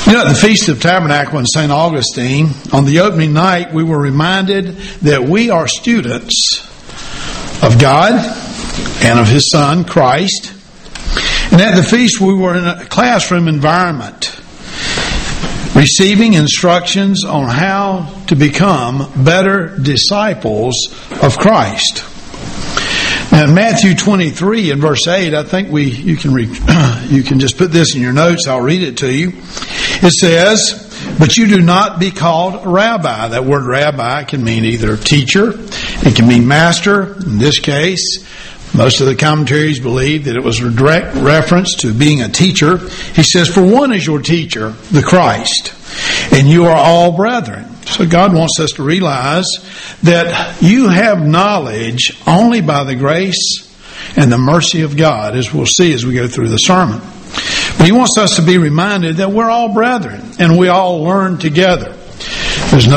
At the Feast of Tabernacle in St. Augustine, on the opening night, we were reminded that we are students of God and of His Son, Christ. And at the feast, we were in a classroom environment, receiving instructions on how to become better disciples of Christ. Now, in Matthew 23 and verse 8, I think you can just put this in your notes. I'll read it to you. It says, "But you do not be called rabbi." That word rabbi can mean either teacher, it can mean master. In this case, most of the commentaries believe that it was a direct reference to being a teacher. He says, "For one is your teacher, the Christ, and you are all brethren." So God wants us to realize that you have knowledge only by the grace and the mercy of God, as we'll see as we go through the sermon. But He wants us to be reminded that we're all brethren and we all learn together. There's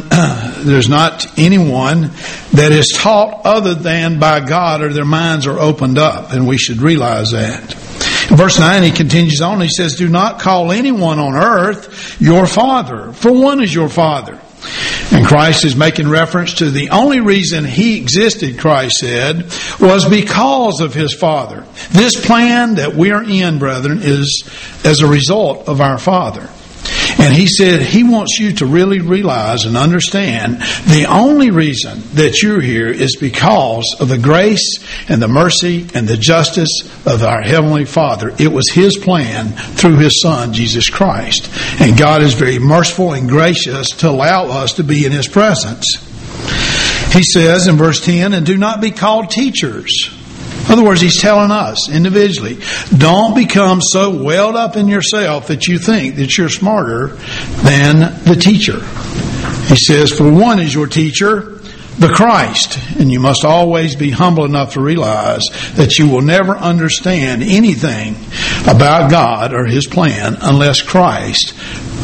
not anyone that is taught other than by God, or their minds are opened up, and we should realize that. In verse 9, He continues on. He says, "Do not call anyone on earth your father, for one is your Father." And Christ is making reference to the only reason He existed, Christ said, was because of His Father. This plan that we are in, brethren, is as a result of our Father. And He said He wants you to really realize and understand the only reason that you're here is because of the grace and the mercy and the justice of our Heavenly Father. It was His plan through His Son, Jesus Christ. And God is very merciful and gracious to allow us to be in His presence. He says in verse 10, "And do not be called teachers." In other words, He's telling us individually, don't become so welled up in yourself that you think that you're smarter than the teacher. He says, "For one is your teacher, the Christ." And you must always be humble enough to realize that you will never understand anything about God or His plan unless Christ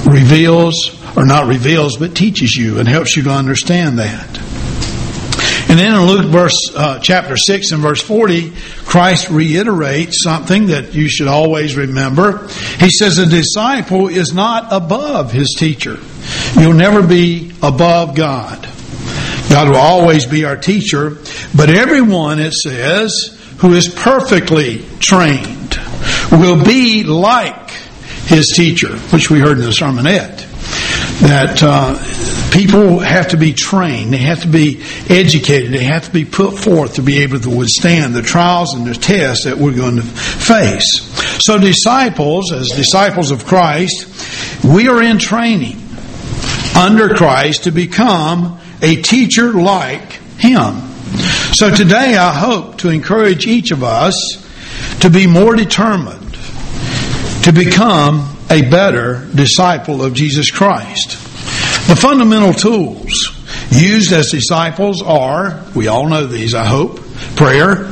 but teaches you and helps you to understand that. And then in Luke chapter 6 and verse 40, Christ reiterates something that you should always remember. He says a disciple is not above his teacher. You'll never be above God. God will always be our teacher, but everyone, it says, who is perfectly trained will be like his teacher, which we heard in the sermonette. That people have to be trained, they have to be educated, they have to be put forth to be able to withstand the trials and the tests that we're going to face. So disciples, as disciples of Christ, we are in training under Christ to become a teacher like Him. So today I hope to encourage each of us to be more determined to become a better disciple of Jesus Christ. The fundamental tools used as disciples are, we all know these, I hope, prayer,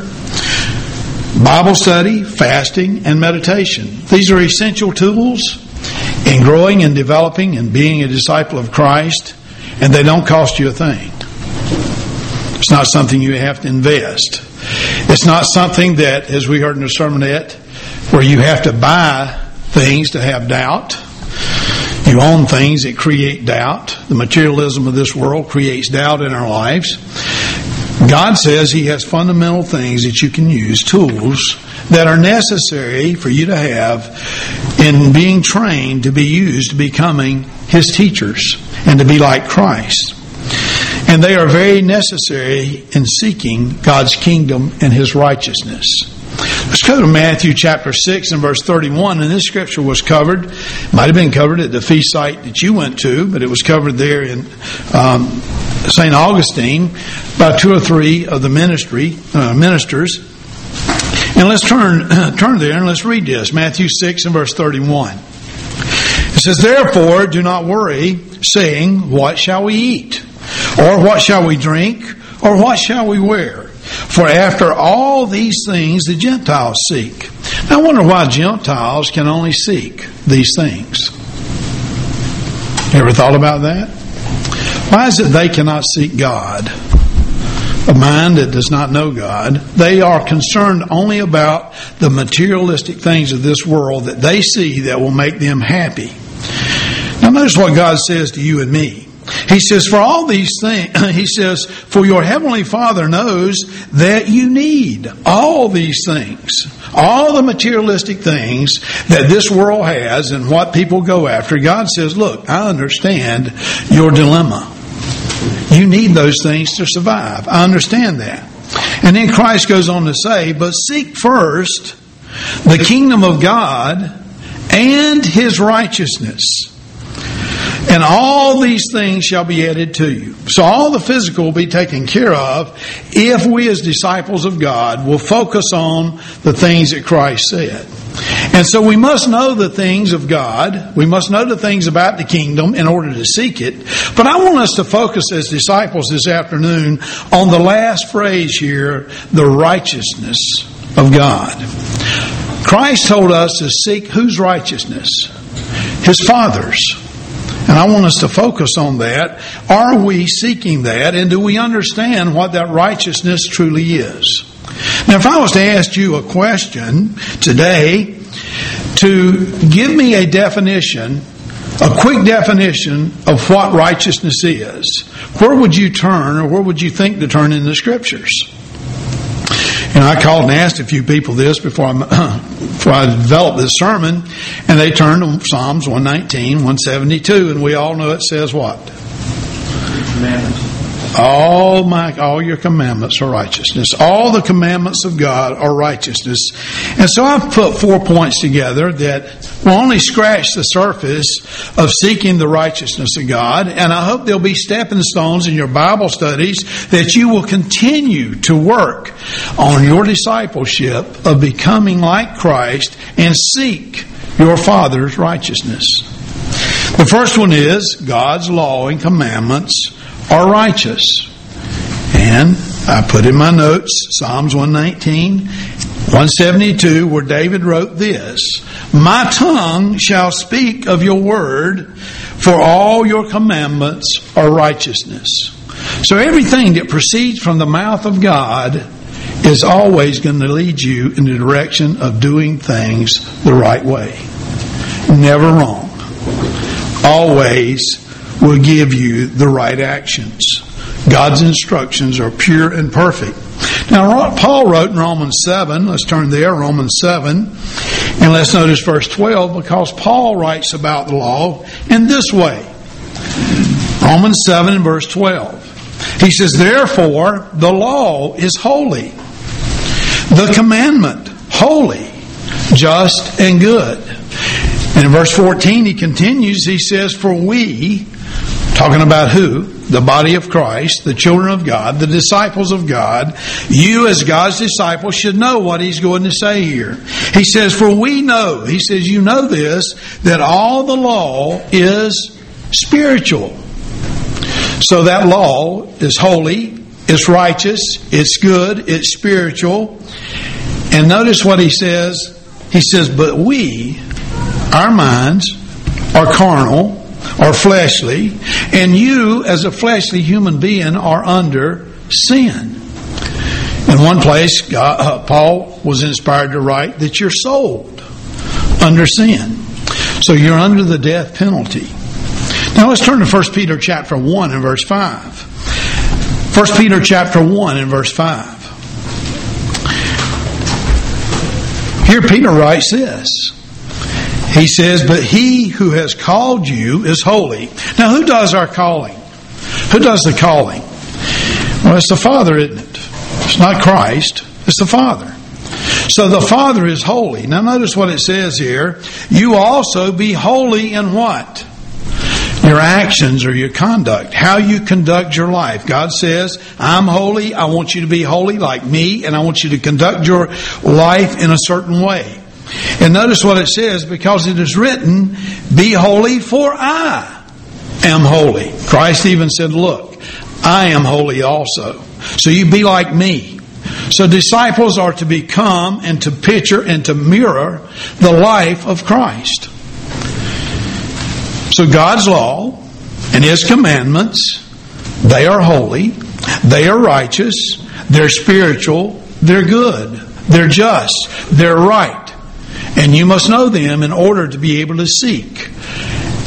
Bible study, fasting, and meditation. These are essential tools in growing and developing and being a disciple of Christ, and they don't cost you a thing. It's not something you have to invest. It's not something that, as we heard in the sermonette, where you have to buy things to have doubt. You own things that create doubt. The materialism of this world creates doubt in our lives. God says He has fundamental things that you can use, tools that are necessary for you to have in being trained to be used to becoming His teachers and to be like Christ. And they are very necessary in seeking God's kingdom and His righteousness. Let's go to Matthew chapter 6 and verse 31. And this scripture was covered, might have been covered at the feast site that you went to, but it was covered there in St. Augustine by two or three of the ministers. And let's turn there and let's read this. Matthew 6 and verse 31. It says, "Therefore do not worry, saying, what shall we eat? Or what shall we drink? Or what shall we wear? For after all these things the Gentiles seek." Now I wonder why Gentiles can only seek these things. Ever thought about that? Why is it they cannot seek God? A mind that does not know God. They are concerned only about the materialistic things of this world that they see that will make them happy. Now notice what God says to you and me. He says, for all these things, he says, for your heavenly Father knows that you need all these things, all the materialistic things that this world has and what people go after. God says, look, I understand your dilemma. You need those things to survive. I understand that. And then Christ goes on to say, but seek first the kingdom of God and His righteousness, and all these things shall be added to you. So all the physical will be taken care of if we as disciples of God will focus on the things that Christ said. And so we must know the things of God. We must know the things about the kingdom in order to seek it. But I want us to focus as disciples this afternoon on the last phrase here, the righteousness of God. Christ told us to seek whose righteousness? His Father's. And I want us to focus on that. Are we seeking that? And do we understand what that righteousness truly is? Now, if I was to ask you a question today to give me a definition, a quick definition of what righteousness is, where would you turn, or where would you think to turn in the Scriptures? And I called and asked a few people this before I developed this sermon, and they turned to Psalms 119, 172, and we all know it says what? Commandments. All your commandments are righteousness. All the commandments of God are righteousness. And so I've put 4 points together that will only scratch the surface of seeking the righteousness of God. And I hope there'll be stepping stones in your Bible studies that you will continue to work on your discipleship of becoming like Christ and seek your Father's righteousness. The first one is God's law and commandments are righteous. And I put in my notes Psalms 119, 172, where David wrote this: my tongue shall speak of your word, for all your commandments are righteousness. So everything that proceeds from the mouth of God is always going to lead you in the direction of doing things the right way. Never wrong. Always will give you the right actions. God's instructions are pure and perfect. Now, Paul wrote in Romans 7, let's turn there, Romans 7, and let's notice verse 12, because Paul writes about the law in this way. Romans 7 verse 12. He says, therefore, the law is holy, the commandment holy, just and good. And in verse 14 he continues, he says, for we, talking about who? The body of Christ, the children of God, the disciples of God. You as God's disciples should know what he's going to say here. He says, for we know, he says, you know this, that all the law is spiritual. So that law is holy, it's righteous, it's good, it's spiritual. And notice what he says. He says, but we, our minds, are carnal, are fleshly, and you as a fleshly human being are under sin. In one place, Paul was inspired to write that you're sold under sin. So you're under the death penalty. Now let's turn to 1 Peter chapter 1 and verse 5. 1 Peter chapter 1 and verse 5. Here Peter writes this. He says, but he who has called you is holy. Now, who does our calling? Who does the calling? Well, it's the Father, isn't it? It's not Christ. It's the Father. So the Father is holy. Now, notice what it says here. You also be holy in what? Your actions or your conduct. How you conduct your life. God says, I'm holy. I want you to be holy like me. And I want you to conduct your life in a certain way. And notice what it says, because it is written, be holy for I am holy. Christ even said, look, I am holy also. So you be like me. So disciples are to become and to picture and to mirror the life of Christ. So God's law and His commandments, they are holy, they are righteous, they're spiritual, they're good, they're just, they're right. And you must know them in order to be able to seek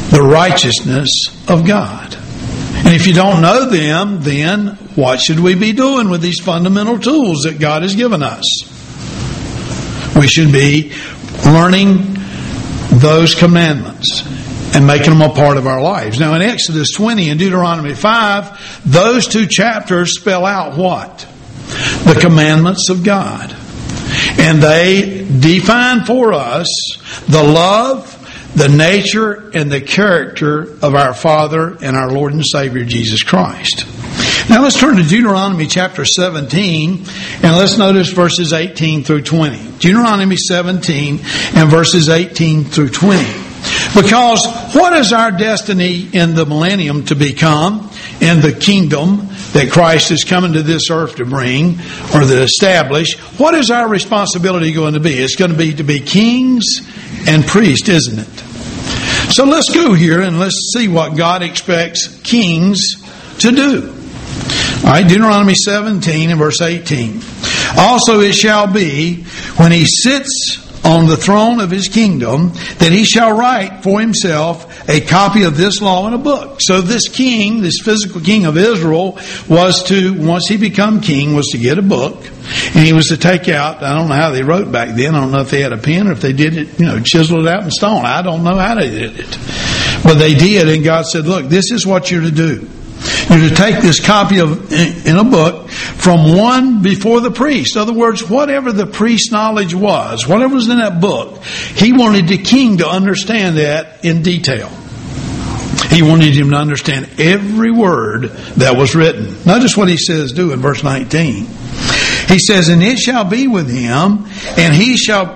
the righteousness of God. And if you don't know them, then what should we be doing with these fundamental tools that God has given us? We should be learning those commandments and making them a part of our lives. Now in Exodus 20 and Deuteronomy 5, those two chapters spell out what? The commandments of God. And they define for us the love, the nature, and the character of our Father and our Lord and Savior Jesus Christ. Now let's turn to Deuteronomy chapter 17 and let's notice verses 18 through 20. Deuteronomy 17 and verses 18 through 20. Because what is our destiny in the millennium to become, in the kingdom that Christ is coming to this earth to bring or to establish? What is our responsibility going to be? It's going to be kings and priests, isn't it? So let's go here and let's see what God expects kings to do. All right, Deuteronomy 17 and verse 18. Also it shall be, when he sits on the throne of his kingdom, that he shall write for himself a copy of this law in a book. So this king, this physical king of Israel, was to, once he become king, was to get a book, and he was to take out, I don't know how they wrote back then, I don't know if they had a pen or if they did it, chiseled it out in stone. I don't know how they did it. But they did, and God said, look, this is what you're to do. You're to take this copy in a book from one before the priest. In other words, whatever the priest's knowledge was, whatever was in that book, he wanted the king to understand that in detail. He wanted him to understand every word that was written. Notice what he says do in verse 19. He says, and it shall be with him, and he shall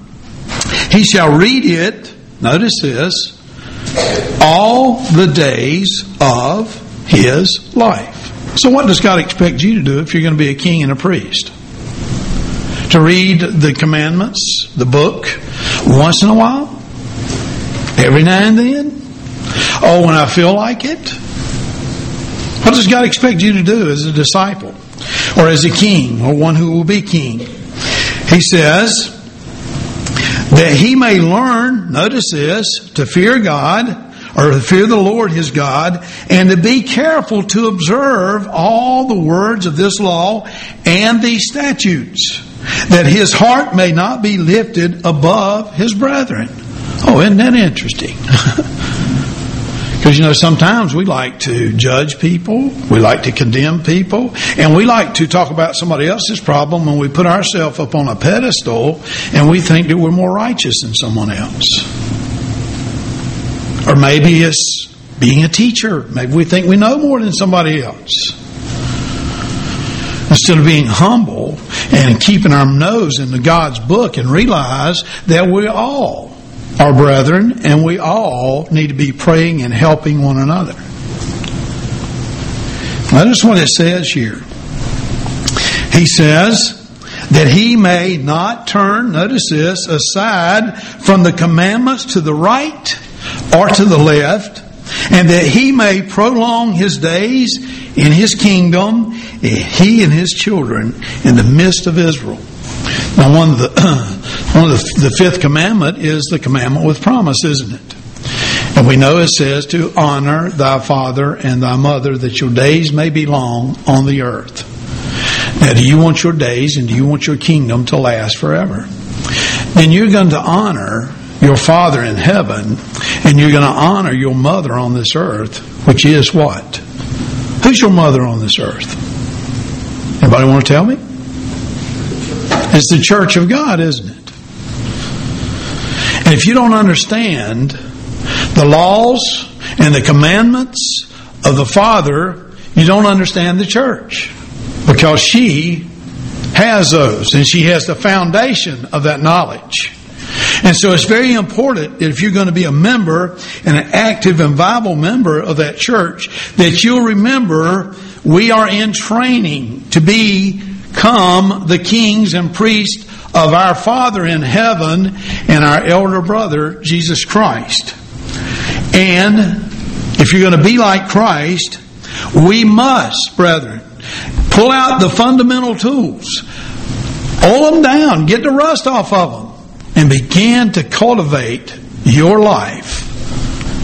read it, notice this, all the days of his life. So what does God expect you to do if you're going to be a king and a priest? To read the commandments, the book, once in a while? Every now and then? Oh, when I feel like it? What does God expect you to do as a disciple? Or as a king, or one who will be king? He says that he may learn, notice this, to fear God, or to fear the Lord his God, and to be careful to observe all the words of this law and these statutes, that his heart may not be lifted above his brethren. Oh, isn't that interesting? Because, sometimes we like to judge people, we like to condemn people, and we like to talk about somebody else's problem when we put ourselves up on a pedestal and we think that we're more righteous than someone else. Or maybe it's being a teacher. Maybe we think we know more than somebody else. Instead of being humble and keeping our nose into God's book and realize that we all are brethren and we all need to be praying and helping one another. Notice what it says here. He says that he may not turn, notice this, aside from the commandments to the right or to the left, and that he may prolong his days in his kingdom, he and his children in the midst of Israel. Now, one of the fifth commandment is the commandment with promise, isn't it? And we know it says to honor thy father and thy mother, that your days may be long on the earth. Now, do you want your days and do you want your kingdom to last forever? Then you're going to honor your Father in heaven, and you're going to honor your mother on this earth, which is what? Who's your mother on this earth? Anybody want to tell me? It's the church of God, isn't it? And if you don't understand the laws and the commandments of the Father, you don't understand the church. Because she has those, and she has the foundation of that knowledge. And so it's very important that if you're going to be a member and an active and viable member of that church, that you'll remember we are in training to become the kings and priests of our Father in heaven and our elder brother, Jesus Christ. And if you're going to be like Christ, we must, brethren, pull out the fundamental tools, oil them down, get the rust off of them, and begin to cultivate your life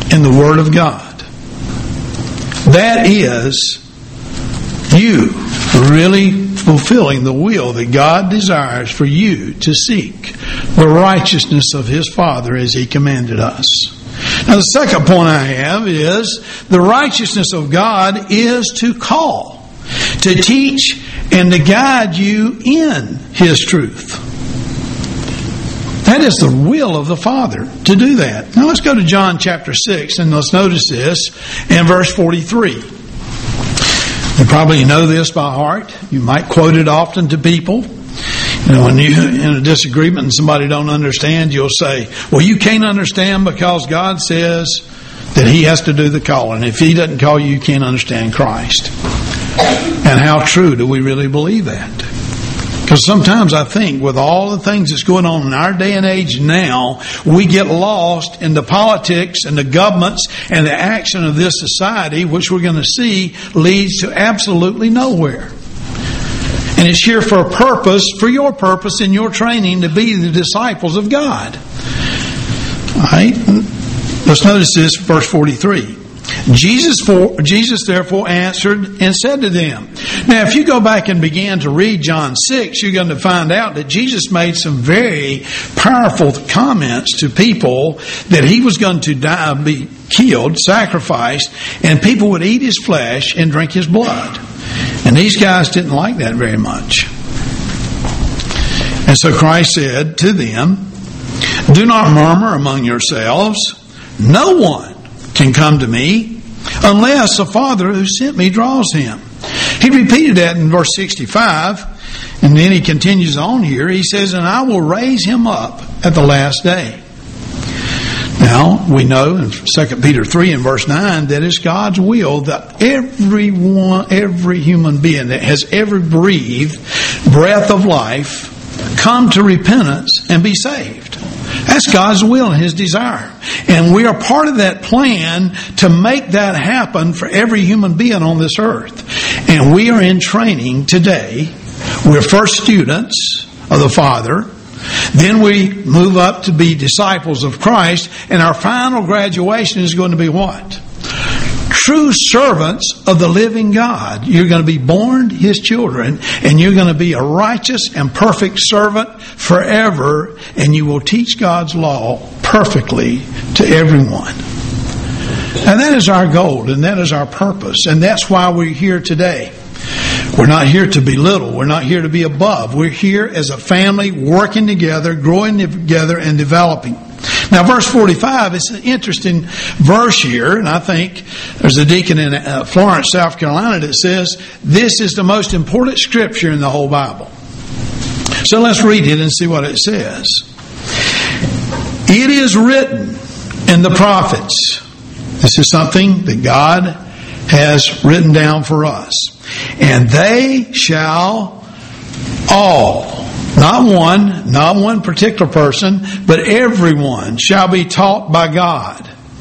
in the Word of God. That is you really fulfilling the will that God desires for you to seek the righteousness of His Father as He commanded us. Now, the second point I have is the righteousness of God is to call, to teach, and to guide you in His truth. That is the will of the Father to do that. Now let's go to John chapter 6 and let's notice this in verse 43. You probably know this by heart. You might quote it often to people. You know, when you're in a disagreement and somebody don't understand, you'll say, well, you can't understand because God says that He has to do the calling. If He doesn't call you, you can't understand Christ. And how true do we really believe that? Because sometimes I think with all the things that's going on in our day and age now, we get lost in the politics and the governments and the action of this society, which we're going to see leads to absolutely nowhere. And it's here for a purpose, for your purpose in your training to be the disciples of God. All right? Let's notice this, verse 43. Jesus therefore answered and said to them. Now, if you go back and begin to read John 6, you're going to find out that Jesus made some very powerful comments to people that He was going to die, be killed, sacrificed, and people would eat His flesh and drink His blood. And these guys didn't like that very much. And so Christ said to them, do not murmur among yourselves. No one can come to me unless the Father who sent me draws him. He repeated that in verse 65, and then he continues on here. He says, and I will raise him up at the last day. Now, we know in 2 Peter 3 and verse 9 that it's God's will that every human being that has ever breathed breath of life come to repentance and be saved. That's God's will and His desire. And we are part of that plan to make that happen for every human being on this earth. And we are in training today. We're first students of the Father. Then we move up to be disciples of Christ. And our final graduation is going to be what? True servants of the living God. You're going to be born His children, and you're going to be a righteous and perfect servant forever, and you will teach God's law perfectly to everyone. And that is our goal, and that is our purpose, and that's why we're here today. We're not here to belittle. We're not here to be above. We're here as a family working together, growing together, and developing. Now, verse 45 is an interesting verse here, and I think there's a deacon in Florence, South Carolina, that says this is the most important scripture in the whole Bible. So let's read it and see what it says. It is written in the prophets. This is something that God has written down for us. And they shall all, not one particular person, but everyone shall be taught by God.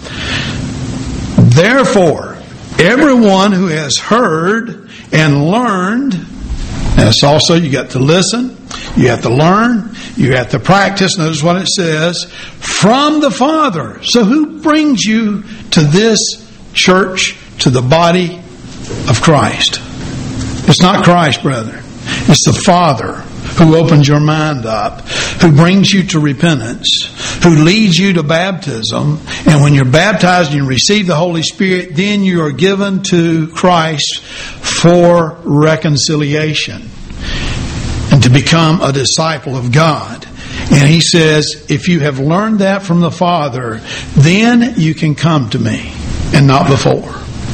Therefore, everyone who has heard and learned, that's also, you got to listen, you have to learn, you have to practice. Notice what it says, from the Father. So who brings you to this church, to the body of Christ? It's not Christ, brethren. It's the Father who opens your mind up, who brings you to repentance, who leads you to baptism. And when you're baptized and you receive the Holy Spirit, then you are given to Christ for reconciliation and to become a disciple of God. And He says, if you have learned that from the Father, then you can come to me, and not before.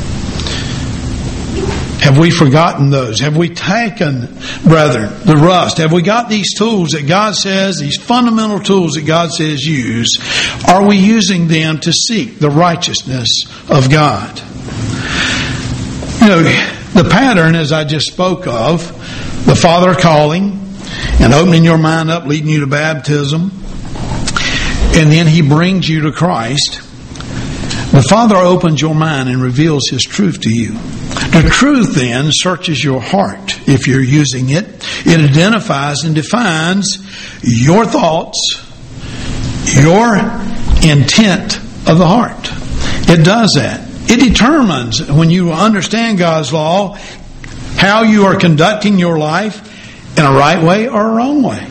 Have we forgotten those? Have we taken, brethren, the rust? Have we got these tools that God says, these fundamental tools that God says use? Are we using them to seek the righteousness of God? You know, the pattern, as I just spoke of, the Father calling and opening your mind up, leading you to baptism, and then He brings you to Christ. The Father opens your mind and reveals His truth to you. The truth then searches your heart if you're using it. It identifies and defines your thoughts, your intent of the heart. It does that. It determines, when you understand God's law, how you are conducting your life in a right way or a wrong way.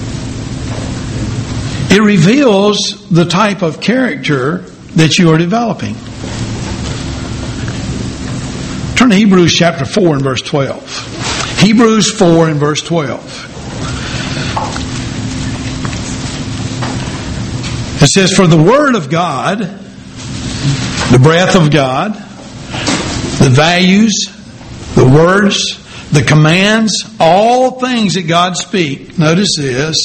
It reveals the type of character that you are developing. Turn to Hebrews chapter 4 and verse 12. Hebrews 4 and verse 12. It says, "For the Word of God, the breath of God, the values, the words, the commands, all things that God speaks," notice this,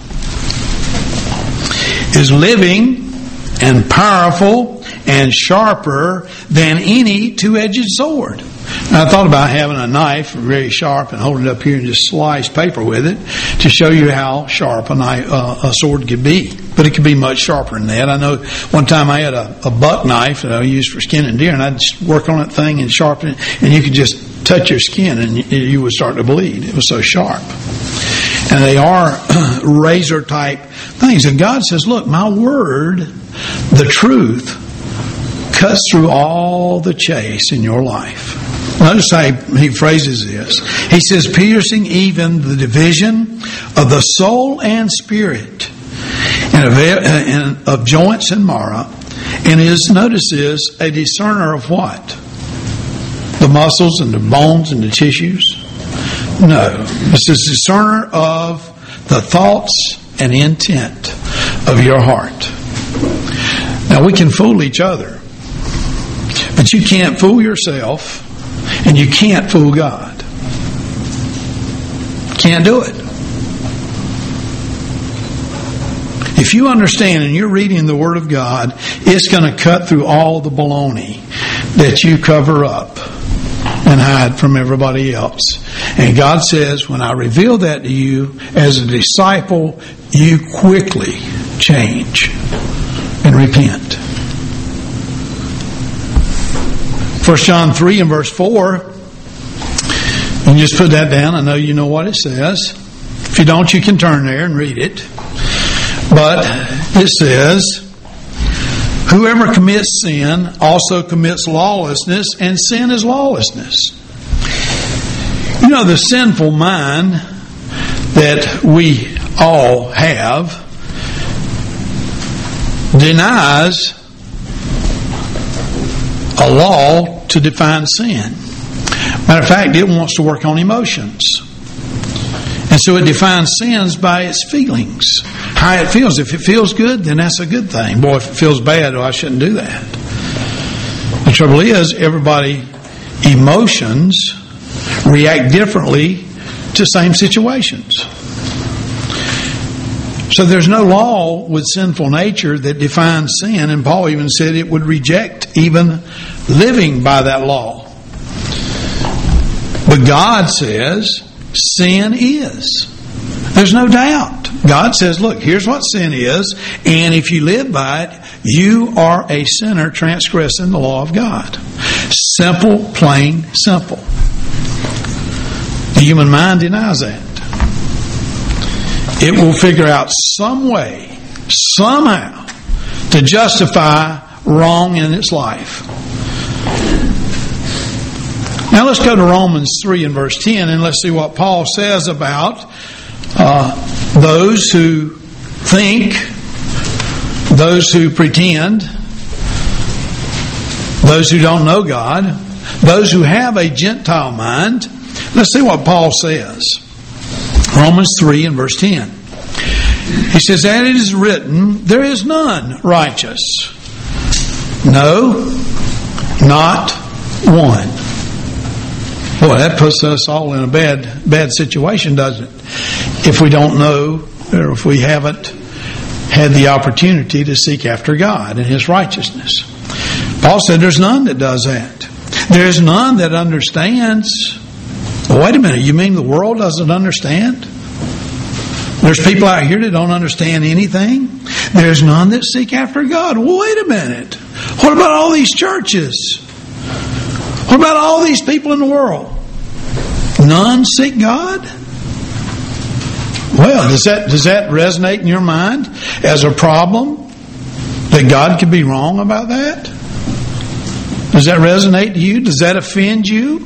"is living and powerful and sharper than any two-edged sword." Now, I thought about having a knife very sharp and hold it up here and just slice paper with it to show you how sharp a sword could be. But it could be much sharper than that. I know one time I had a buck knife that I used for skinning deer, and I'd just work on that thing and sharpen it, and you could just touch your skin and you would start to bleed. It was so sharp. And they are razor type things. And God says, look, my word, the truth, cuts through all the chase in your life. Notice how he phrases this. He says, piercing even the division of the soul and spirit, and of joints and marrow, and is, notice this, a discerner of what? The muscles and the bones and the tissues? No. It's a discerner of the thoughts and intent of your heart. Now, we can fool each other, but you can't fool yourself, and you can't fool God. Can't do it. If you understand and you're reading the Word of God, it's going to cut through all the baloney that you cover up and hide from everybody else. And God says, when I reveal that to you as a disciple, you quickly change and repent. 1 John 3 and verse 4. You can just put that down. I know you know what it says. If you don't, you can turn there and read it. But it says, whoever commits sin also commits lawlessness, and sin is lawlessness. You know, the sinful mind that we all have denies a law to define sin. Matter of fact, it wants to work on emotions. And so it defines sins by its feelings. How it feels. If it feels good, then that's a good thing. Boy, if it feels bad, I shouldn't do that. The trouble is, everybody's emotions react differently to same situations. So there's no law with sinful nature that defines sin, and Paul even said it would reject even living by that law. But God says sin is. There's no doubt. God says, look, here's what sin is, and if you live by it, you are a sinner transgressing the law of God. Simple, plain, simple. The human mind denies that. It will figure out some way, somehow, to justify wrong in its life. Now let's go to Romans 3 and verse 10, and let's see what Paul says about those who think, those who pretend, those who don't know God, those who have a Gentile mind. Let's see what Paul says. Romans 3 and verse 10. He says, and it is written, there is none righteous. No, not one. Boy, that puts us all in a bad situation, doesn't it? If we don't know, or if we haven't had the opportunity to seek after God and His righteousness. Paul said there's none that does that. There's none that understands. Well, wait a minute, you mean the world doesn't understand? There's people out here that don't understand anything. There's none that seek after God. Well, wait a minute. What about all these churches? What about all these people in the world? None seek God? Well, does that resonate in your mind as a problem? That God could be wrong about that? Does that resonate to you? Does that offend you?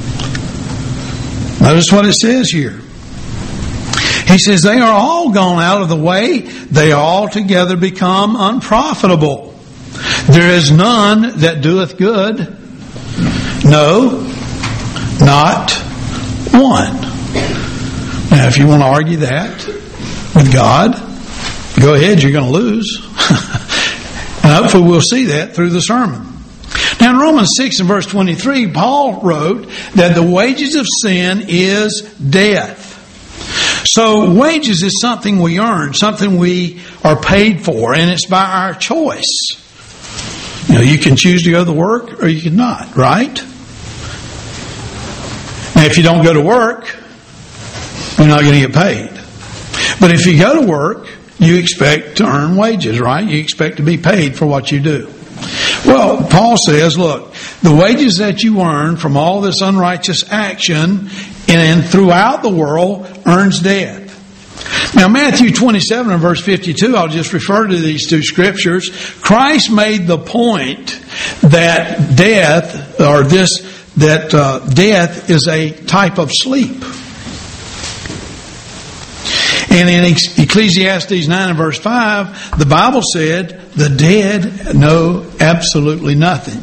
Notice what it says here. He says, they are all gone out of the way. They are altogether become unprofitable. There is none that doeth good. No, not one. Now, if you want to argue that with God, go ahead, you're going to lose. And hopefully we'll see that through the sermon. Now in Romans 6 and verse 23, Paul wrote that the wages of sin is death. So wages is something we earn, something we are paid for, and it's by our choice. You know, you can choose to go to work or you can not, right? Now if you don't go to work, you're not going to get paid. But if you go to work, you expect to earn wages, right? You expect to be paid for what you do. Well, Paul says, look, the wages that you earn from all this unrighteous action and throughout the world earns death. Now, Matthew 27 and verse 52, I'll just refer to these two scriptures. Christ made the point that death is a type of sleep. And in Ecclesiastes 9 and verse 5, the Bible said, the dead know absolutely nothing.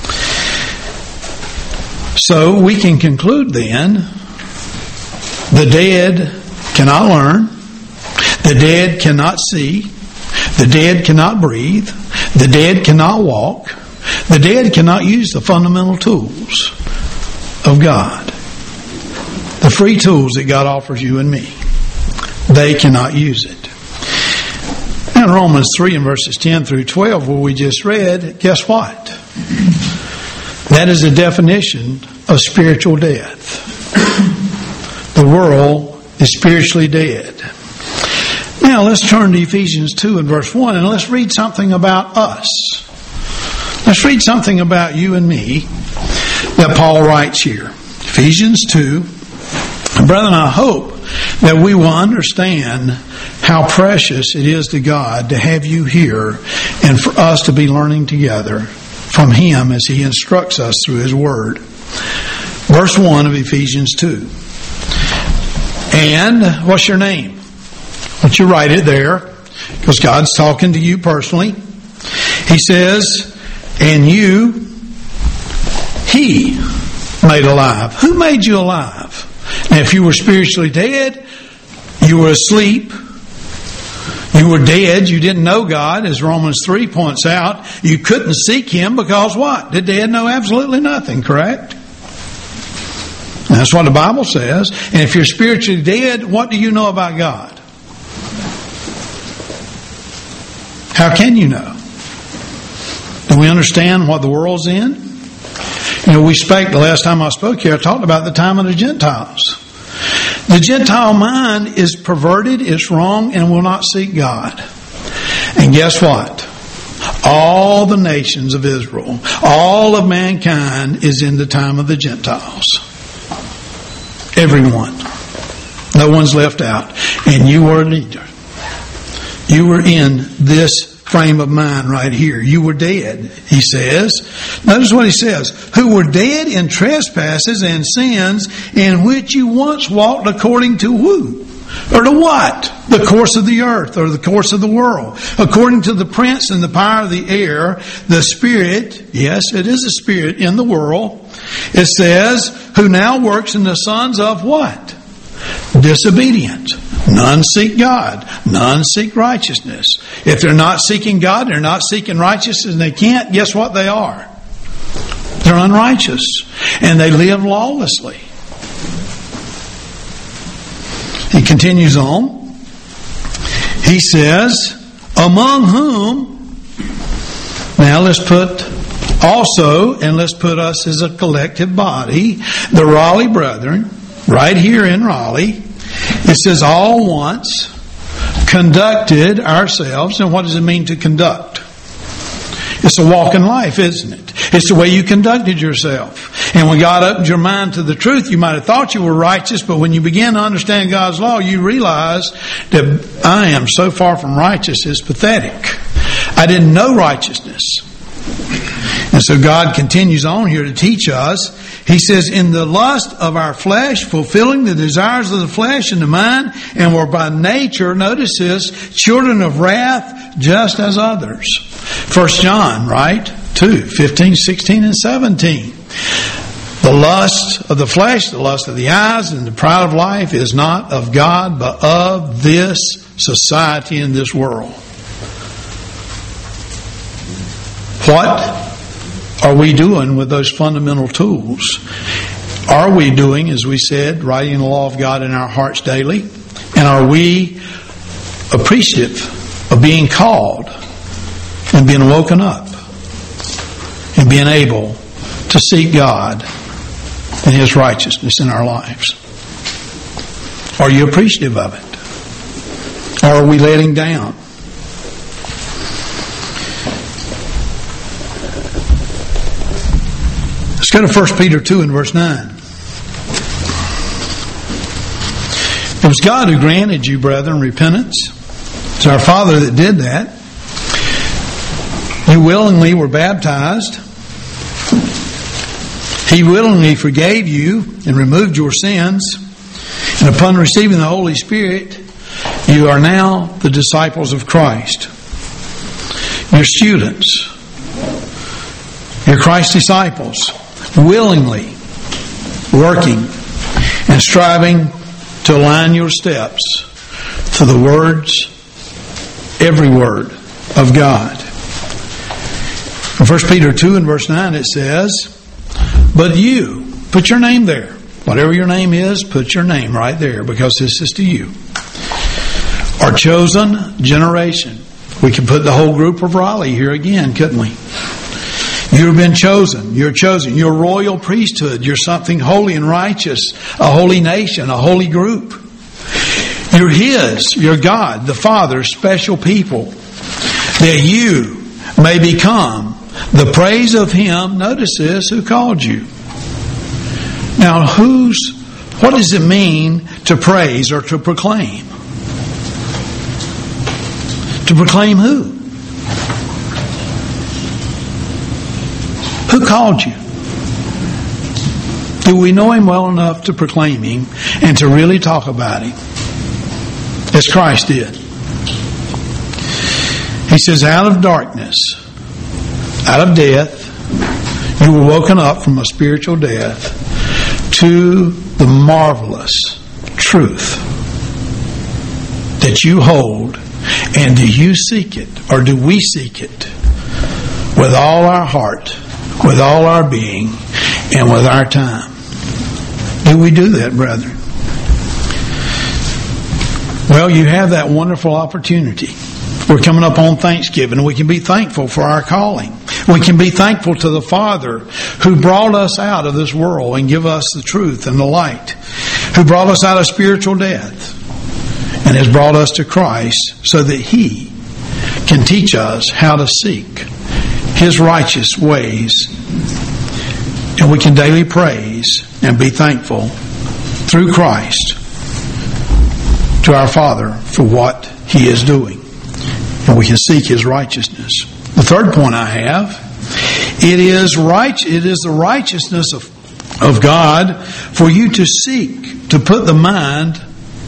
So we can conclude then, the dead cannot learn, the dead cannot see, the dead cannot breathe, the dead cannot walk, the dead cannot use the fundamental tools of God. The free tools that God offers you and me. They cannot use it. In Romans 3 and verses 10 through 12, where we just read, guess what? That is a definition of spiritual death. The world is spiritually dead. Now let's turn to Ephesians 2 and verse 1 and let's read something about us. Let's read something about you and me that Paul writes here. Ephesians 2. Brethren, I hope that we will understand how precious it is to God to have you here and for us to be learning together from Him as He instructs us through His Word. Verse 1 of Ephesians 2. And what's your name? Why don't you write it there? Because God's talking to you personally. He says, and you, He made alive. Who made you alive? Now, if you were spiritually dead, you were asleep, you were dead, you didn't know God, as Romans 3 points out, you couldn't seek Him because what? The dead know absolutely nothing, correct? That's what the Bible says. And if you're spiritually dead, what do you know about God? How can you know? Do we understand what the world's in? You know, the last time I spoke here, I talked about the time of the Gentiles. The Gentile mind is perverted, it's wrong, and will not seek God. And guess what? All the nations of Israel, all of mankind is in the time of the Gentiles. Everyone. No one's left out. And you were a leader. You were in this frame of mind right here. You were dead, he says. Notice what he says. Who were dead in trespasses and sins in which you once walked according to who? Or to what? The course of the earth or the course of the world. According to the prince and the power of the air, the spirit, yes, it is a spirit in the world. It says, who now works in the sons of what? Disobedience. None seek God. None seek righteousness. If they're not seeking God, they're not seeking righteousness, and they can't, guess what they are? They're unrighteous. And they live lawlessly. He continues on. He says, among whom, now let's put also, and let's put us as a collective body, the Raleigh brethren, right here in Raleigh. It says, all once conducted ourselves. And what does it mean to conduct? It's a walk in life, isn't it? It's the way you conducted yourself. And when God opened your mind to the truth, you might have thought you were righteous, but when you begin to understand God's law, you realize that I am so far from righteous, it's pathetic. I didn't know righteousness. And so God continues on here to teach us. He says, in the lust of our flesh, fulfilling the desires of the flesh and the mind, and were by nature, notice this, children of wrath, just as others. 1 John, right? 2, 15, 16, and 17. The lust of the flesh, the lust of the eyes, and the pride of life is not of God, but of this society in this world. What are we doing with those fundamental tools? Are we doing, as we said, writing the law of God in our hearts daily? And are we appreciative of being called and being woken up and being able to seek God and His righteousness in our lives? Are you appreciative of it? Or are we letting down? Let's go to 1 Peter 2 and verse 9. It was God who granted you, brethren, repentance. It's our Father that did that. You willingly were baptized. He willingly forgave you and removed your sins. And upon receiving the Holy Spirit, you are now the disciples of Christ. You're students. You're Christ's disciples. Willingly working and striving to align your steps to the words, every word of God. In 1 Peter 2 and verse 9 it says, but you, put your name there. Whatever your name is, put your name right there, because this is to you. Our chosen generation. We can put the whole group of Raleigh here again, couldn't we? You've been chosen. You're chosen. You're royal priesthood. You're something holy and righteous. A holy nation. A holy group. You're His. You're God, the Father's special people. That you may become the praise of Him, notice this, who called you. Now, what does it mean to praise or to proclaim? To proclaim who? Who called you? Do we know Him well enough to proclaim Him and to really talk about Him as Christ did? He says, out of darkness, out of death, you were woken up from a spiritual death to the marvelous truth that you hold. And do you seek it, or do we seek it with all our heart, with all our being, and with our time? Do we do that, brethren? Well, you have that wonderful opportunity. We're coming up on Thanksgiving, and we can be thankful for our calling. We can be thankful to the Father who brought us out of this world and give us the truth and the light, who brought us out of spiritual death and has brought us to Christ so that He can teach us how to seek His righteous ways. And we can daily praise and be thankful through Christ to our Father for what He is doing. And we can seek His righteousness. The third point I have, it is the righteousness of God for you to seek, to put the mind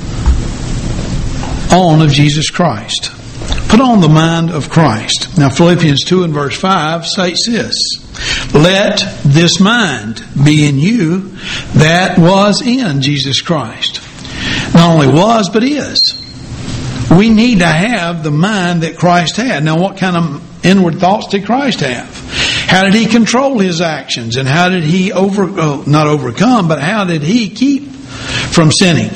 on of Jesus Christ. Put on the mind of Christ. Now Philippians 2 and verse 5 states this, let this mind be in you that was in Jesus Christ. Not only was, but is. We need to have the mind that Christ had. Now, what kind of inward thoughts did Christ have? How did He control His actions? And how did He not overcome, but how did He keep from sinning?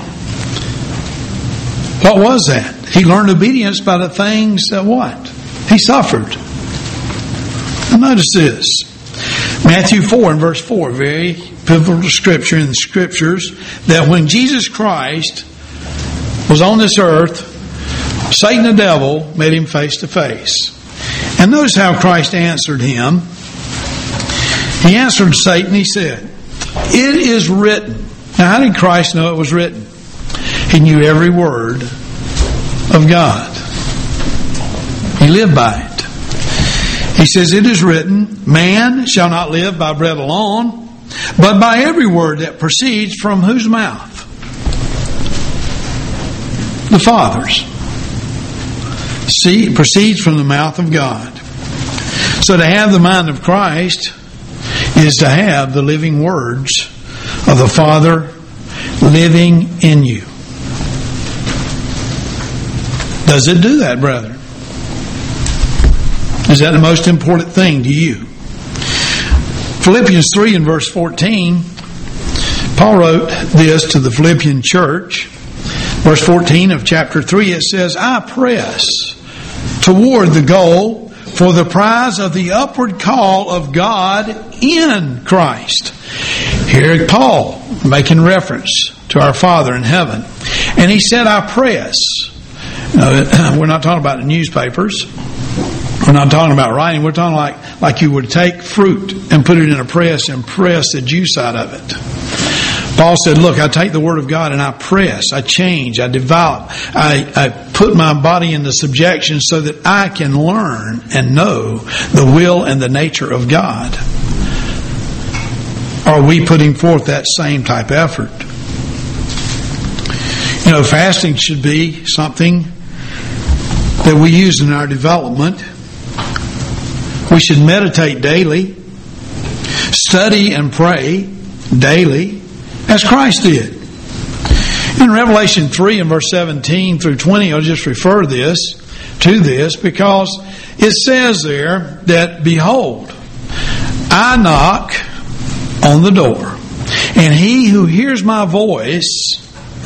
What was that? He learned obedience by the things that what? He suffered. Now notice this. Matthew 4 and verse 4, very pivotal scripture in the Scriptures, that when Jesus Christ was on this earth, Satan the devil met Him face to face. And notice how Christ answered him. He answered Satan, He said, it is written. Now how did Christ know it was written? He knew every word of God. He lived by it. He says, it is written, man shall not live by bread alone, but by every word that proceeds from whose mouth? The Father's. See, it proceeds from the mouth of God. So to have the mind of Christ is to have the living words of the Father living in you. Does it do that, brethren? Is that the most important thing to you? Philippians 3 and verse 14, Paul wrote this to the Philippian church. Verse 14 of chapter 3, it says, I press toward the goal for the prize of the upward call of God in Christ. Here Paul making reference to our Father in heaven. And he said, I press. We're not talking about the newspapers. We're not talking about writing. We're talking like you would take fruit and put it in a press and press the juice out of it. Paul said, look, I take the Word of God and I press, I change, I develop, I put my body into subjection so that I can learn and know the will and the nature of God. Are we putting forth that same type of effort? You know, fasting should be something that we use in our development. We should meditate daily, study and pray daily, as Christ did. In Revelation 3 and verse 17 through 20, I'll just refer to this because it says there that, behold, I knock on the door, and he who hears my voice,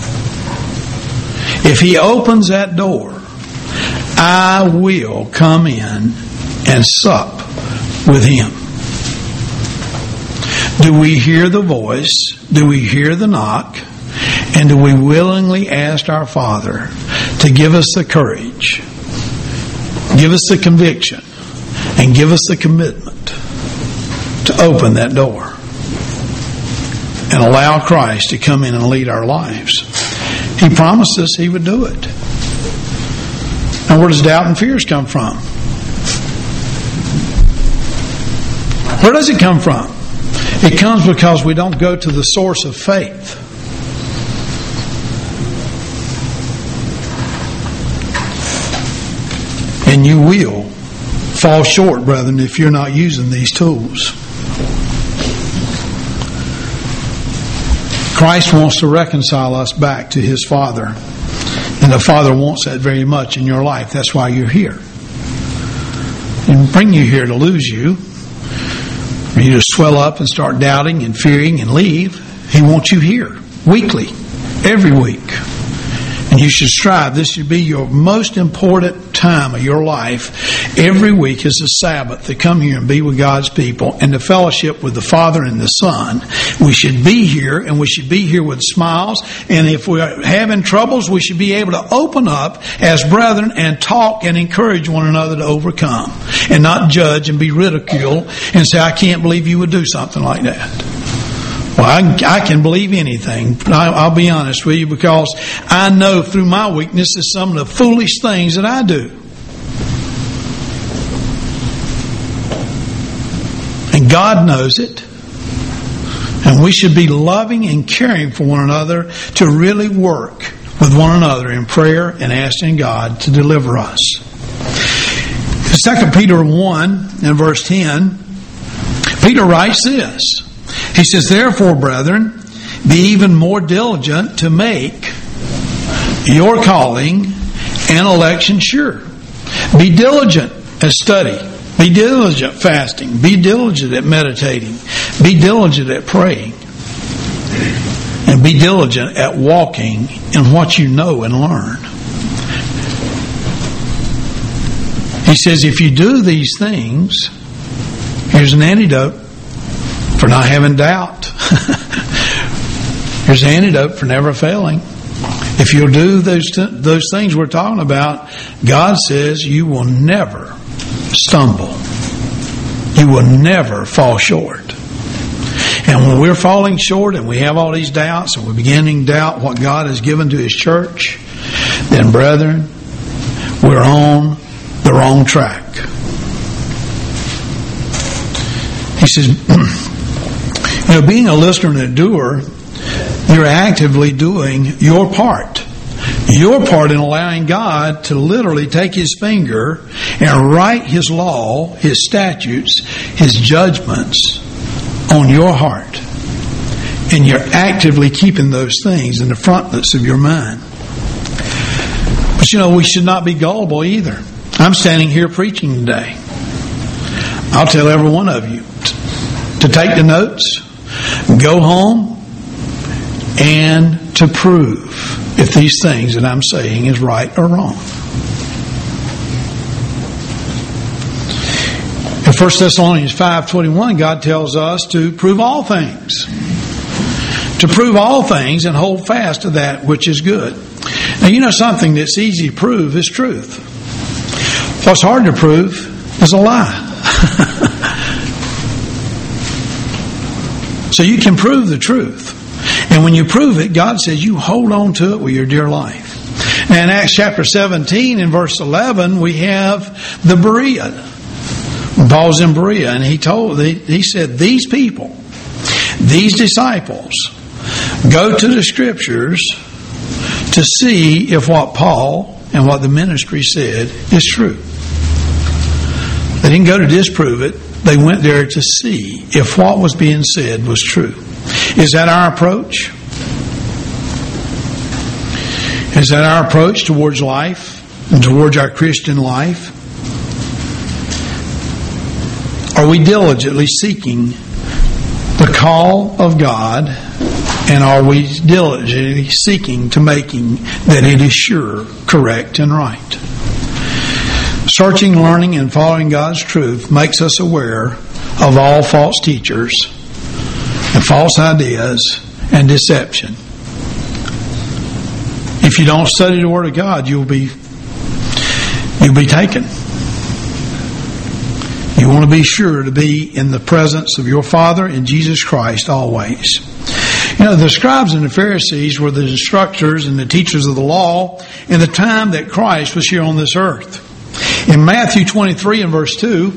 if he opens that door, I will come in and sup with him. Do we hear the voice? Do we hear the knock? And do we willingly ask our Father to give us the courage, give us the conviction, and give us the commitment to open that door and allow Christ to come in and lead our lives? He promised us He would do it. Now, where does doubt and fears come from? Where does it come from? It comes because we don't go to the source of faith. And you will fall short, brethren, if you're not using these tools. Christ wants to reconcile us back to His Father. And the Father wants that very much in your life. That's why you're here. He didn't bring you here to lose you, for you to swell up and start doubting and fearing and leave. He wants you here weekly, every week. And you should strive. This should be your most important time of your life. Every week is a Sabbath to come here and be with God's people and to fellowship with the Father and the Son. We should be here, and we should be here with smiles. And if we're having troubles, we should be able to open up as brethren and talk and encourage one another to overcome, and not judge and be ridiculed and say, I can't believe you would do something like that. Well, I can believe anything. I'll be honest with you, because I know through my weaknesses some of the foolish things that I do. And God knows it. And we should be loving and caring for one another to really work with one another in prayer and asking God to deliver us. 2 Peter 1 and verse 10, Peter writes this. He says, therefore, brethren, be even more diligent to make your calling and election sure. Be diligent at study. Be diligent fasting. Be diligent at meditating. Be diligent at praying. And be diligent at walking in what you know and learn. He says, if you do these things, here's an antidote for not having doubt. Here's an antidote for never failing. If you'll do those things we're talking about, God says you will never stumble. You will never fall short. And when we're falling short and we have all these doubts and we're beginning to doubt what God has given to His church, then, brethren, we're on the wrong track. He says, being a listener and a doer, you're actively doing your part. Your part in allowing God to literally take His finger and write His law, His statutes, His judgments on your heart. And you're actively keeping those things in the frontlets of your mind. But we should not be gullible either. I'm standing here preaching today. I'll tell every one of you to take the notes, go home, and to prove if these things that I'm saying is right or wrong. In 1 Thessalonians 5:21, God tells us to prove all things. To prove all things and hold fast to that which is good. Now, something that's easy to prove is truth. What's hard to prove is a lie. So you can prove the truth. And when you prove it, God says you hold on to it with your dear life. Now in Acts chapter 17 and verse 11, we have the Berea. Paul's in Berea, and he said, these people, these disciples, go to the Scriptures to see if what Paul and what the ministry said is true. They didn't go to disprove it. They went there to see if what was being said was true. Is that our approach? Is that our approach towards life and towards our Christian life? Are we diligently seeking the call of God, and are we diligently seeking to making that it is sure, correct, and right? Searching, learning, and following God's truth makes us aware of all false teachers and false ideas and deception. If you don't study the Word of God, you'll be taken. You want to be sure to be in the presence of your Father in Jesus Christ always. The scribes and the Pharisees were the instructors and the teachers of the law in the time that Christ was here on this earth. In Matthew 23 and verse 2,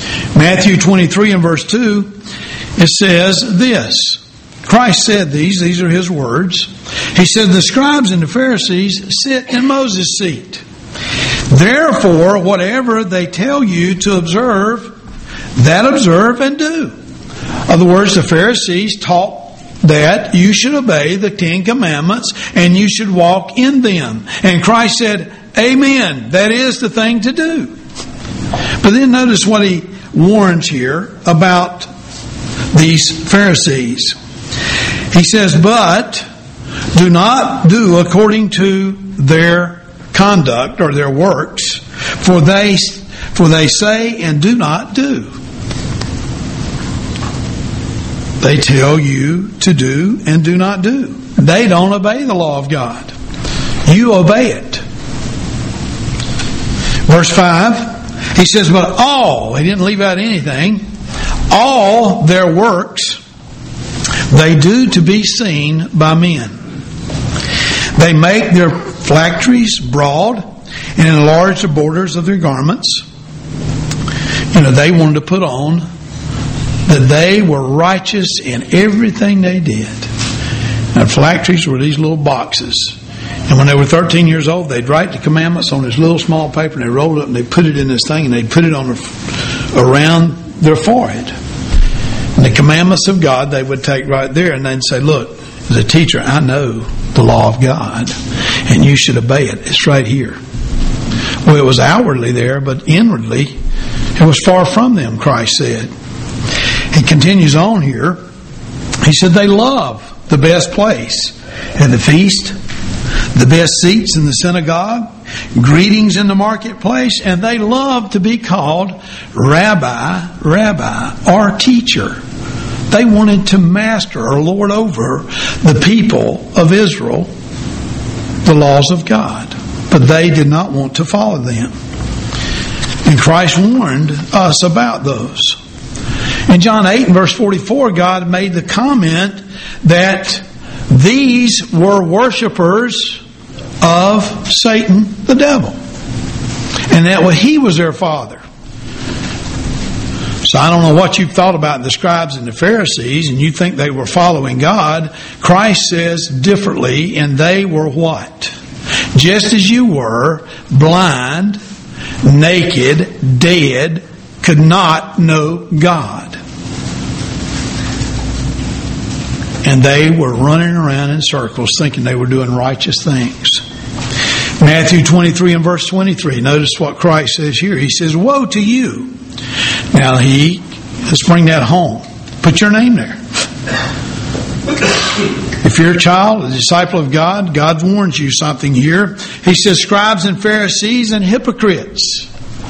it says this. Christ said these are His words. He said, the scribes and the Pharisees sit in Moses' seat. Therefore, whatever they tell you to observe, that observe and do. In other words, the Pharisees taught that you should obey the 10 Commandments and you should walk in them. And Christ said, amen, that is the thing to do. But then notice what He warns here about these Pharisees. He says, but do not do according to their conduct or their works, for they say and do not do. They tell you to do and do not do. They don't obey the law of God. You obey it. Verse 5, he says, but all, he didn't leave out anything, all their works they do to be seen by men. They make their phylacteries broad and enlarge the borders of their garments. They wanted to put on that they were righteous in everything they did. Now, phylacteries were these little boxes. And when they were 13 years old, they'd write the commandments on this little small paper, and they rolled it up and they put it in this thing, and they'd put it on around their forehead. And the commandments of God they would take right there, and they'd say, look, as a teacher, I know the law of God, and you should obey it. It's right here. Well, it was outwardly there, but inwardly, it was far from them, Christ said. He continues on here. He said they love the best place at the feast, the best seats in the synagogue, greetings in the marketplace, and they love to be called Rabbi, Rabbi, or teacher. They wanted to master or lord over the people of Israel the laws of God, but they did not want to follow them. And Christ warned us about those. In John 8 and verse 44, God made the comment that these were worshipers of Satan, the devil, and that he was their father. So I don't know what you've thought about the scribes and the Pharisees, and you think they were following God. Christ says differently, and they were what? Just as you were, blind, naked, dead, could not know God. And they were running around in circles thinking they were doing righteous things. Matthew 23 and verse 23. Notice what Christ says here. He says, woe to you. Now let's bring that home. Put your name there. If you're a child, a disciple of God, God warns you something here. He says, scribes and Pharisees and hypocrites.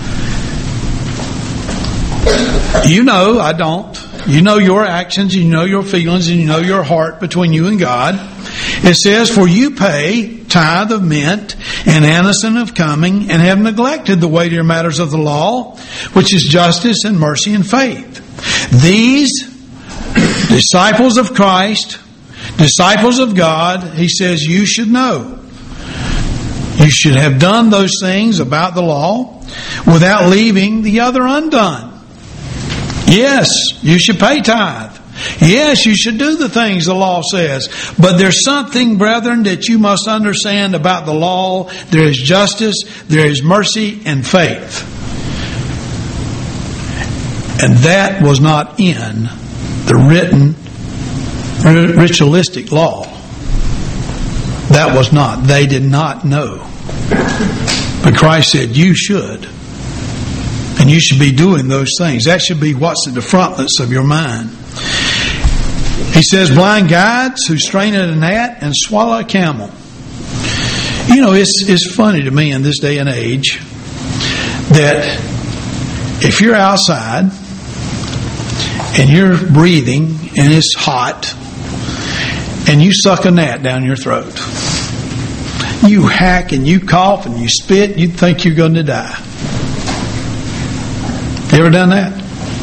You know, I don't. You know your actions, you know your feelings, and you know your heart between you and God. It says, for you pay tithe of mint and anise and of cumin, and have neglected the weightier matters of the law, which is justice and mercy and faith. These disciples of Christ, disciples of God, he says, you should know. You should have done those things about the law without leaving the other undone. Yes, you should pay tithe. Yes, you should do the things the law says. But there's something, brethren, that you must understand about the law. There is justice, there is mercy, and faith. And that was not in the written ritualistic law. That was not. They did not know. But Christ said, you should. And you should be doing those things. That should be what's at the frontlets of your mind. He says, blind guides who strain at a gnat and swallow a camel. You know, it's funny to me in this day and age that if you're outside and you're breathing and it's hot and you suck a gnat down your throat, you hack and you cough and you spit, you'd think you're going to die. You ever done that?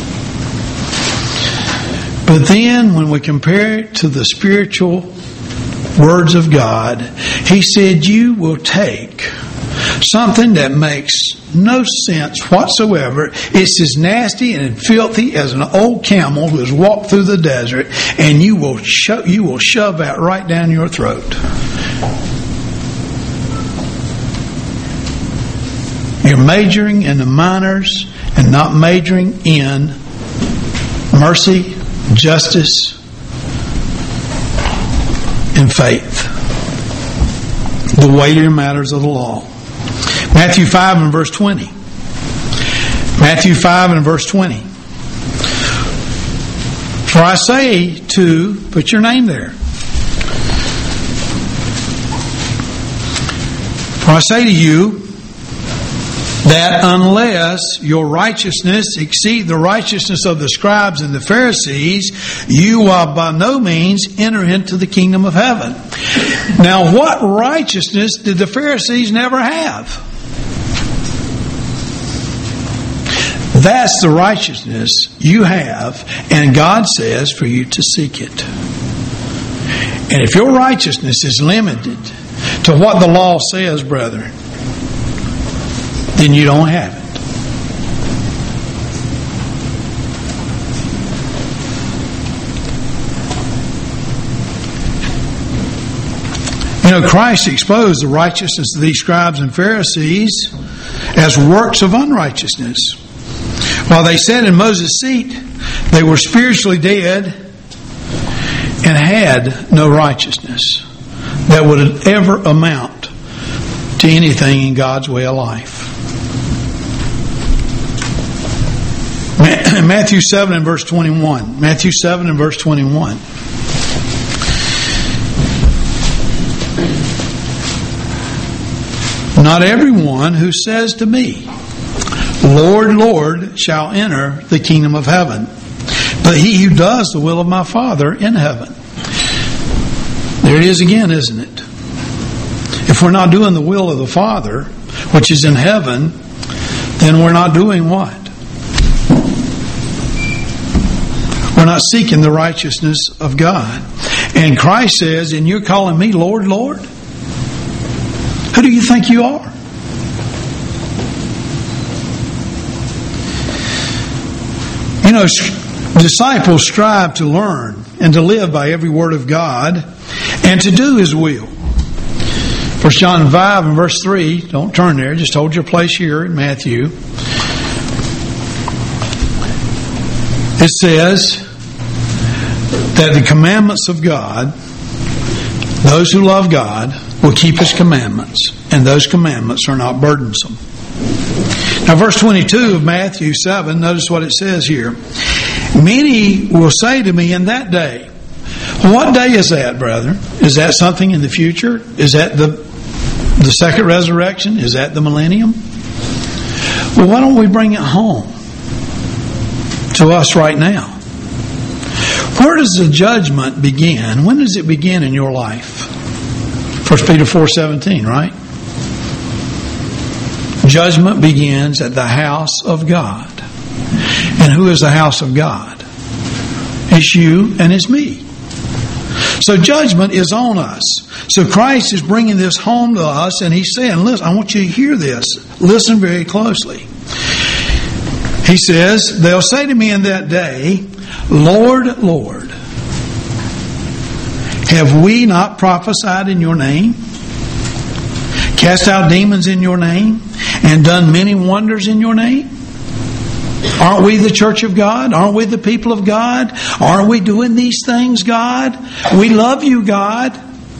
But then when we compare it to the spiritual words of God, he said you will take something that makes no sense whatsoever. It's as nasty and filthy as an old camel who has walked through the desert, and you will shove that right down your throat. You're majoring in the minors and not majoring in mercy, justice, and faith. The weightier matters of the law. Matthew 5 and verse 20. Matthew 5 and verse 20. For I say to, put your name there. For I say to you, that unless your righteousness exceed the righteousness of the scribes and the Pharisees, you will by no means enter into the kingdom of heaven. Now, what righteousness did the Pharisees never have? That's the righteousness you have, and God says for you to seek it. And if your righteousness is limited to what the law says, brethren, then you don't have it. You know, Christ exposed the righteousness of these scribes and Pharisees as works of unrighteousness. While they sat in Moses' seat, they were spiritually dead and had no righteousness that would ever amount to anything in God's way of life. Matthew 7 and verse 21. Matthew 7 and verse 21. Not everyone who says to me, Lord, Lord, shall enter the kingdom of heaven, but he who does the will of my Father in heaven. There it is again, isn't it? If we're not doing the will of the Father, which is in heaven, then we're not doing what? We're not seeking the righteousness of God. And Christ says, and you're calling me Lord, Lord? Who do you think you are? You know, disciples strive to learn and to live by every word of God and to do His will. 1 John 5 and verse 3, don't turn there, just hold your place here in Matthew. It says that the commandments of God, those who love God, will keep His commandments, and those commandments are not burdensome. Now, verse 22 of Matthew 7, notice what it says here. Many will say to me in that day. What day is that, brethren? Is that something in the future? Is that the second resurrection? Is that the millennium? Well, why don't we bring it home to us right now? Where does the judgment begin? When does it begin in your life? 1 Peter 4:17, right? Judgment begins at the house of God. And who is the house of God? It's you and it's me. So judgment is on us. So Christ is bringing this home to us, and He's saying, listen, I want you to hear this. Listen very closely. He says, they'll say to me in that day, Lord, Lord, have we not prophesied in your name? Cast out demons in your name? And done many wonders in your name? Aren't we the church of God? Aren't we the people of God? Aren't we doing these things, God? We love you, God.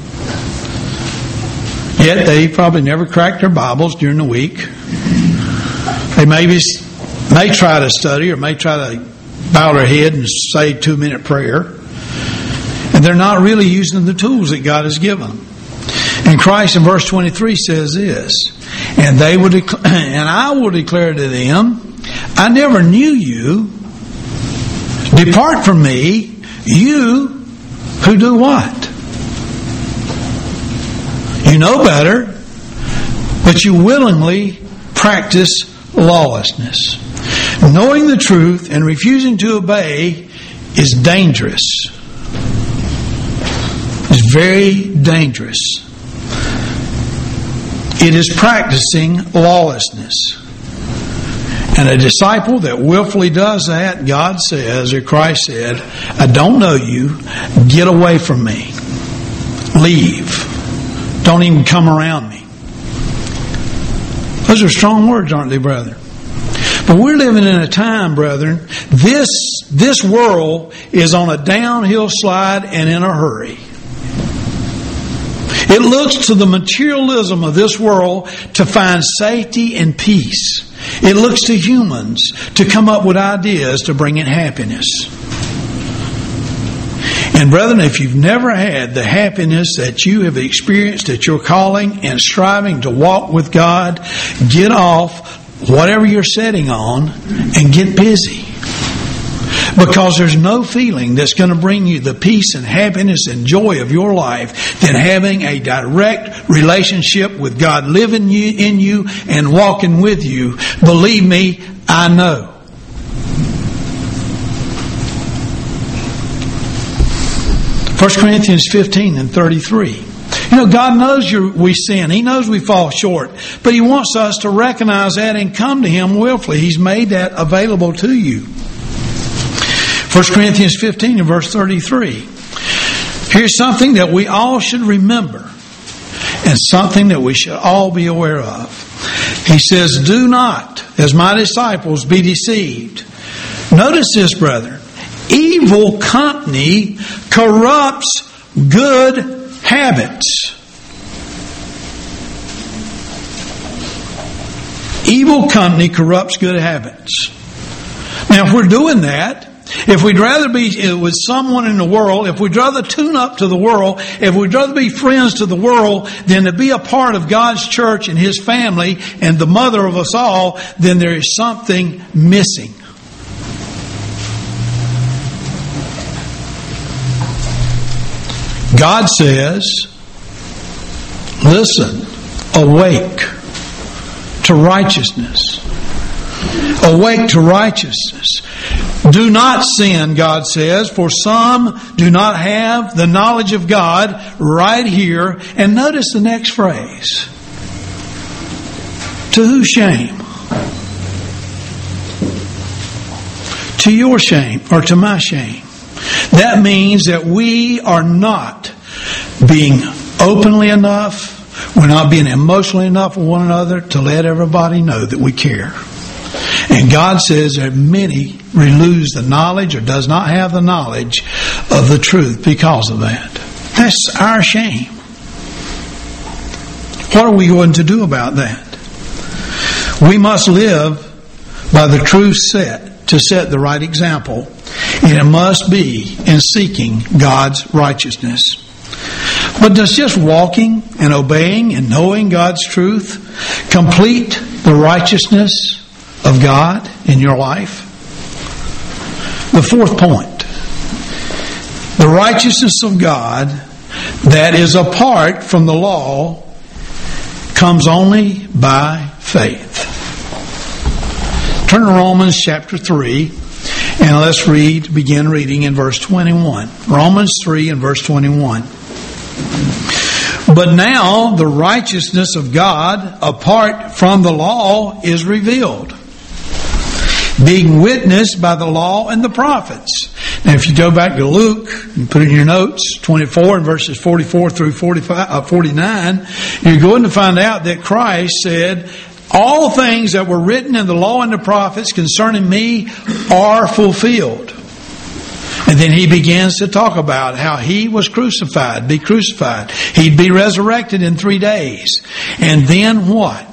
Yet they probably never cracked their Bibles during the week. They may try to study or may try to bow their head and say 2-minute prayer. And they're not really using the tools that God has given them. And Christ in verse 23 says this, and I will declare to them, I never knew you. Depart from me, you who do what? You know better, but you willingly practice lawlessness. Knowing the truth and refusing to obey is dangerous. It's very dangerous. It is practicing lawlessness. And a disciple that willfully does that, God says, or Christ said, I don't know you. Get away from me. Leave. Don't even come around me. Those are strong words, aren't they, brethren? But we're living in a time, brethren, this world is on a downhill slide and in a hurry. It looks to the materialism of this world to find safety and peace. It looks to humans to come up with ideas to bring in happiness. And brethren, if you've never had the happiness that you have experienced at your calling and striving to walk with God, get off whatever you're sitting on and get busy. Because there's no feeling that's going to bring you the peace and happiness and joy of your life than having a direct relationship with God living in you and walking with you. Believe me, I know. 1 Corinthians 15 and 33. You know, God knows we sin. He knows we fall short. But He wants us to recognize that and come to Him willfully. He's made that available to you. 1 Corinthians 15 and verse 33. Here's something that we all should remember and something that we should all be aware of. He says, do not, as my disciples, be deceived. Notice this, brethren. Evil company corrupts good habits. Evil company corrupts good habits. Now, if we're doing that, if we'd rather be with someone in the world, if we'd rather tune up to the world, if we'd rather be friends to the world than to be a part of God's church and His family and the mother of us all, then there is something missing. God says, listen, awake to righteousness. Awake to righteousness. Do not sin, God says, for some do not have the knowledge of God right here. And notice the next phrase. To whose shame? to your shame or to my shame. That means that we are not being openly enough, we're not being emotionally enough with one another to let everybody know that we care. And God says that many lose the knowledge or does not have the knowledge of the truth because of that. That's our shame. What are we going to do about that? We must live by the truth to set the right example, and it must be in seeking God's righteousness. But does just walking and obeying and knowing God's truth complete the righteousness of God in your life? The fourth point. The righteousness of God that is apart from the law comes only by faith. Turn to Romans chapter 3 and let's begin reading in verse 21. Romans 3 and verse 21. But now the righteousness of God apart from the law is revealed, being witnessed by the law and the prophets. Now if you go back to Luke and put in your notes 24 and verses 44 through 49, you're going to find out that Christ said, all things that were written in the law and the prophets concerning me are fulfilled. And then he begins to talk about how he was crucified, be crucified. He'd be resurrected in 3 days. And then what?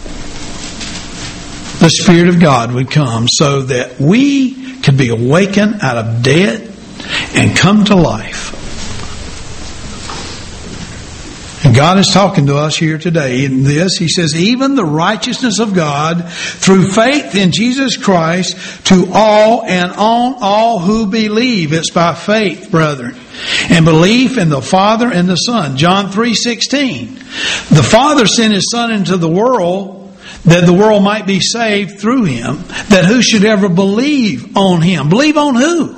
The Spirit of God would come so that we could be awakened out of death and come to life. And God is talking to us here today in this. He says, even the righteousness of God through faith in Jesus Christ to all and on all who believe. It's by faith, brethren. And belief in the Father and the Son. John 3:16. The Father sent His Son into the world that the world might be saved through Him. That who should ever believe on Him. Believe on who?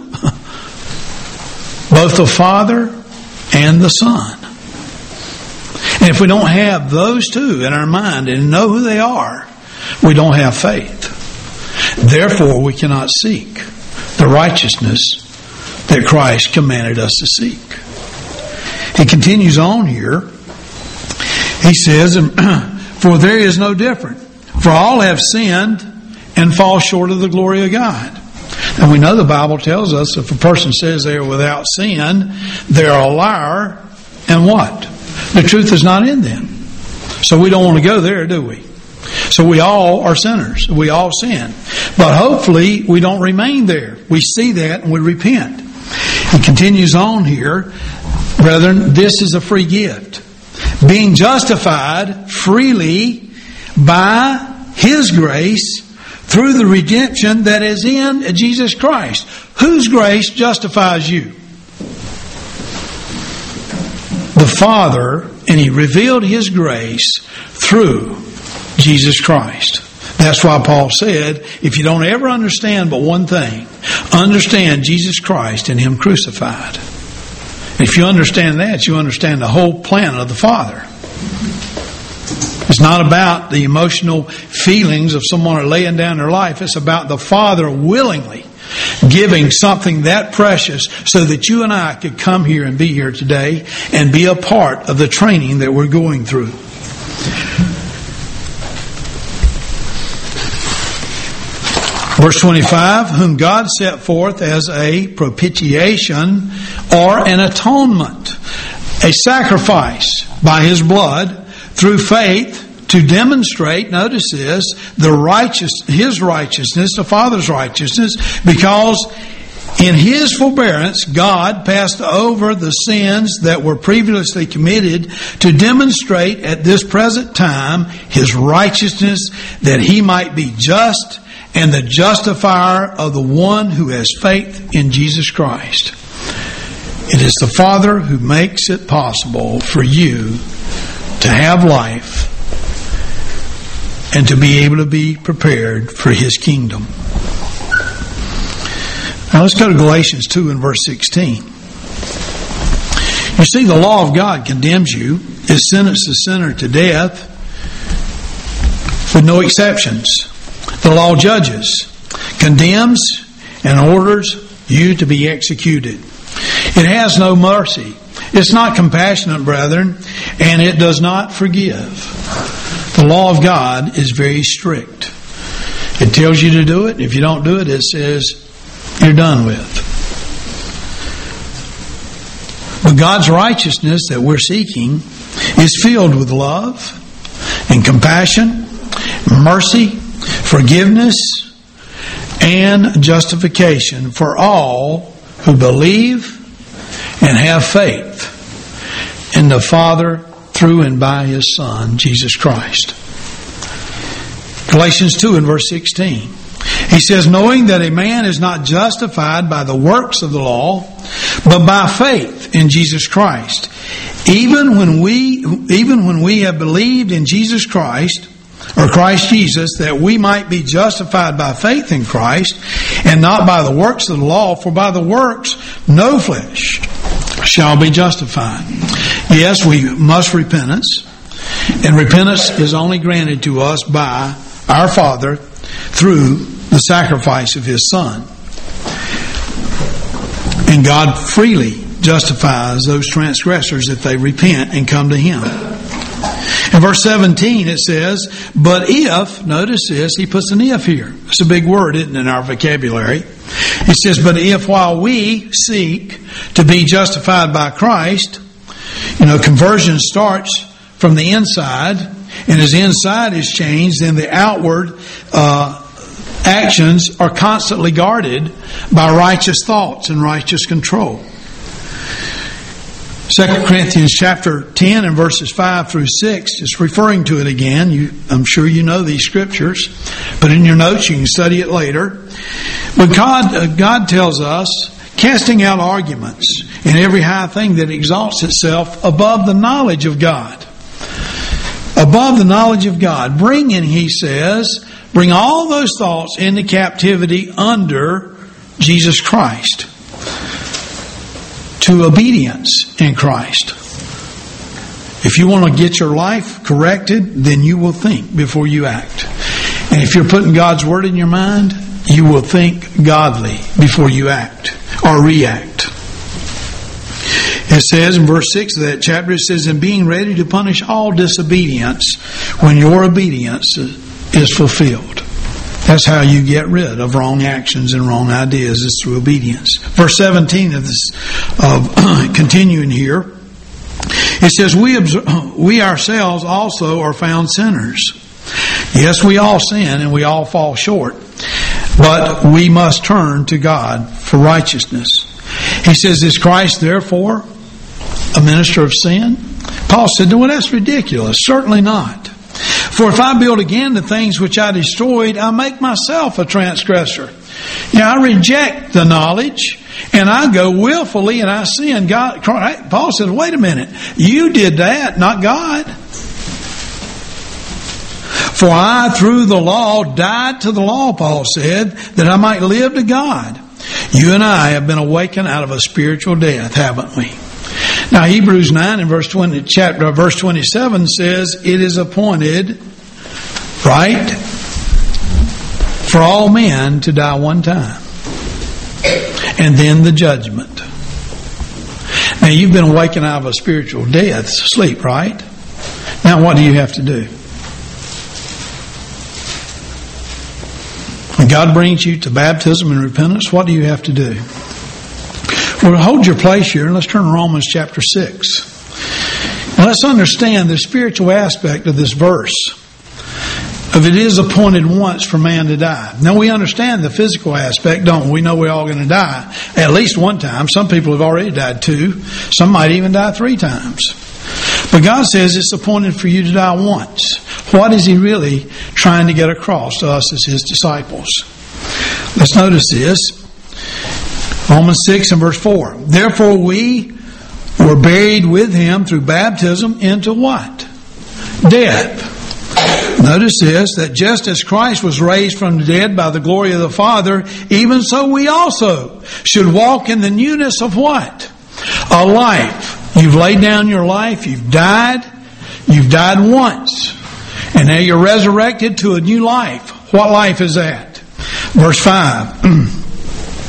Both the Father and the Son. And if we don't have those two in our mind and know who they are, we don't have faith. Therefore, we cannot seek the righteousness that Christ commanded us to seek. He continues on here. He says, for there is no difference. For all have sinned and fall short of the glory of God. And we know the Bible tells us if a person says they are without sin, they're a liar, and what? The truth is not in them. So we don't want to go there, do we? So we all are sinners. We all sin. But hopefully we don't remain there. We see that and we repent. He continues on here. Brethren, this is a free gift. Being justified freely by His grace through the redemption that is in Jesus Christ. Whose grace justifies you? The Father, and He revealed His grace through Jesus Christ. That's why Paul said, if you don't ever understand but one thing, understand Jesus Christ and Him crucified. If you understand that, you understand the whole plan of the Father. It's not about the emotional feelings of someone laying down their life. It's about the Father willingly giving something that precious so that you and I could come here and be here today and be a part of the training that we're going through. Verse 25, whom God set forth as a propitiation or an atonement, a sacrifice by His blood through faith to demonstrate, notice this, His righteousness, the Father's righteousness, because in His forbearance, God passed over the sins that were previously committed to demonstrate at this present time His righteousness, that He might be just and the justifier of the one who has faith in Jesus Christ. It is the Father who makes it possible for you to have life and to be able to be prepared for His kingdom. Now let's go to Galatians 2 and verse 16. You see, the law of God condemns you. It sentences the sinner to death with no exceptions. The law judges, condemns, and orders you to be executed. It has no mercy. It's not compassionate, brethren, and it does not forgive. The law of God is very strict. It tells you to do it. If you don't do it, it says you're done with. But God's righteousness that we're seeking is filled with love and compassion, mercy, forgiveness, and justification for all who believe and have faith in the Father through and by His Son, Jesus Christ. Galatians 2 and verse 16. He says, knowing that a man is not justified by the works of the law, but by faith in Jesus Christ. Even when we have believed in Jesus Christ, or Christ Jesus, that we might be justified by faith in Christ, and not by the works of the law, for by the works no flesh shall be justified. Yes, we must repentance, and repentance is only granted to us by our Father through the sacrifice of His Son. And God freely justifies those transgressors if they repent and come to Him. In verse 17 it says, but if, notice this, he puts an if here. It's a big word, isn't it, in our vocabulary. It says, but if while we seek to be justified by Christ, conversion starts from the inside, and as the inside is changed, then the outward actions are constantly guarded by righteous thoughts and righteous control. 2 Corinthians chapter 10 and verses 5 through 6 is referring to it again. I'm sure you know these scriptures, but in your notes you can study it later. But God tells us, casting out arguments and every high thing that exalts itself above the knowledge of God. Above the knowledge of God. Bringing, he says, bring all those thoughts into captivity under Jesus Christ, to obedience in Christ. If you want to get your life corrected, then you will think before you act. And if you're putting God's Word in your mind, you will think godly before you act or react. It says in verse 6 of that chapter, it says, and being ready to punish all disobedience when your obedience is fulfilled. That's how you get rid of wrong actions and wrong ideas, is through obedience. Verse 17 of this, continuing here, it says, we ourselves also are found sinners. Yes, we all sin and we all fall short, but we must turn to God for righteousness. He says, is Christ therefore a minister of sin? Paul said, well, that's ridiculous. Certainly not. For if I build again the things which I destroyed, I make myself a transgressor. I reject the knowledge, and I go willfully, and I sin. Paul says, wait a minute. You did that, not God. For I, through the law, died to the law, Paul said, that I might live to God. You and I have been awakened out of a spiritual death, haven't we? Now, Hebrews 9 and verse 27 says, it is appointed, right, for all men to die one time, and then the judgment. Now, you've been awakened out of a spiritual death, sleep, right? Now, what do you have to do? When God brings you to baptism and repentance, what do you have to do? Well, hold your place here and let's turn to Romans chapter 6. Now let's understand the spiritual aspect of this verse. Of it is appointed once for man to die. Now we understand the physical aspect, don't we? We know we're all going to die at least one time. Some people have already died 2. Some might even die 3 times. But God says it's appointed for you to die once. What is He really trying to get across to us as His disciples? Let's notice this. Romans 6 and verse 4. Therefore we were buried with Him through baptism into what? Death. Notice this, that just as Christ was raised from the dead by the glory of the Father, even so we also should walk in the newness of what? A life. You've laid down your life, you've died once. And now you're resurrected to a new life. What life is that? Verse 5.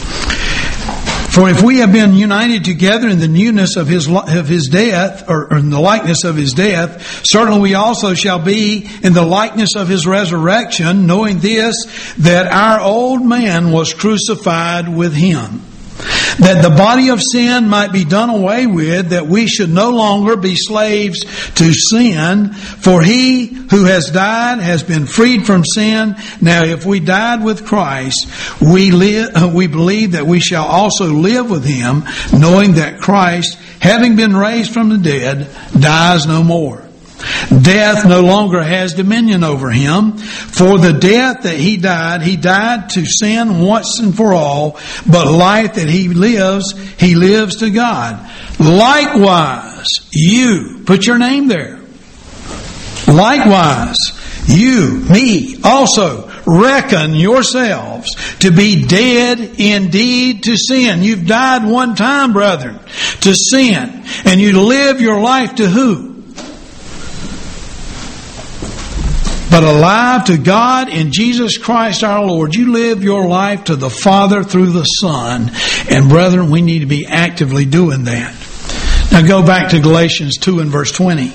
For if we have been united together in the newness of his death, or in the likeness of his death, certainly we also shall be in the likeness of his resurrection, knowing this, that our old man was crucified with him, that the body of sin might be done away with, that we should no longer be slaves to sin. For he who has died has been freed from sin. Now if we died with Christ, we believe that we shall also live with him, knowing that Christ, having been raised from the dead, dies no more. Death no longer has dominion over him. For the death that he died to sin once and for all, but life that he lives to God. Likewise, you, put your name there. Likewise, you, me, also reckon yourselves to be dead indeed to sin. You've died one time, brethren, to sin. And you live your life to who? But alive to God in Jesus Christ our Lord. You live your life to the Father through the Son. And brethren, we need to be actively doing that. Now go back to Galatians 2 and verse 20.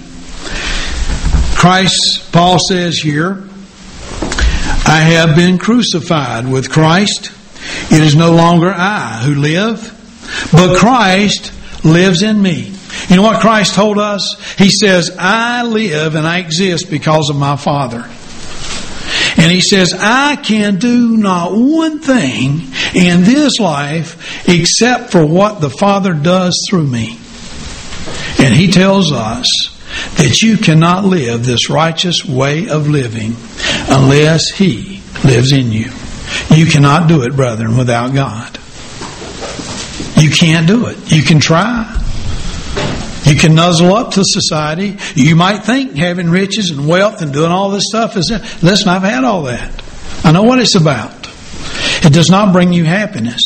Paul says here, I have been crucified with Christ. It is no longer I who live, but Christ lives in me. You know what Christ told us? He says, I live and I exist because of my Father. And he says, I can do not one thing in this life except for what the Father does through me. And he tells us that you cannot live this righteous way of living unless he lives in you. You cannot do it, brethren, without God. You can't do it. You can try. You can nuzzle up to society. You might think having riches and wealth and doing all this stuff is it. Listen, I've had all that. I know what it's about. It does not bring you happiness.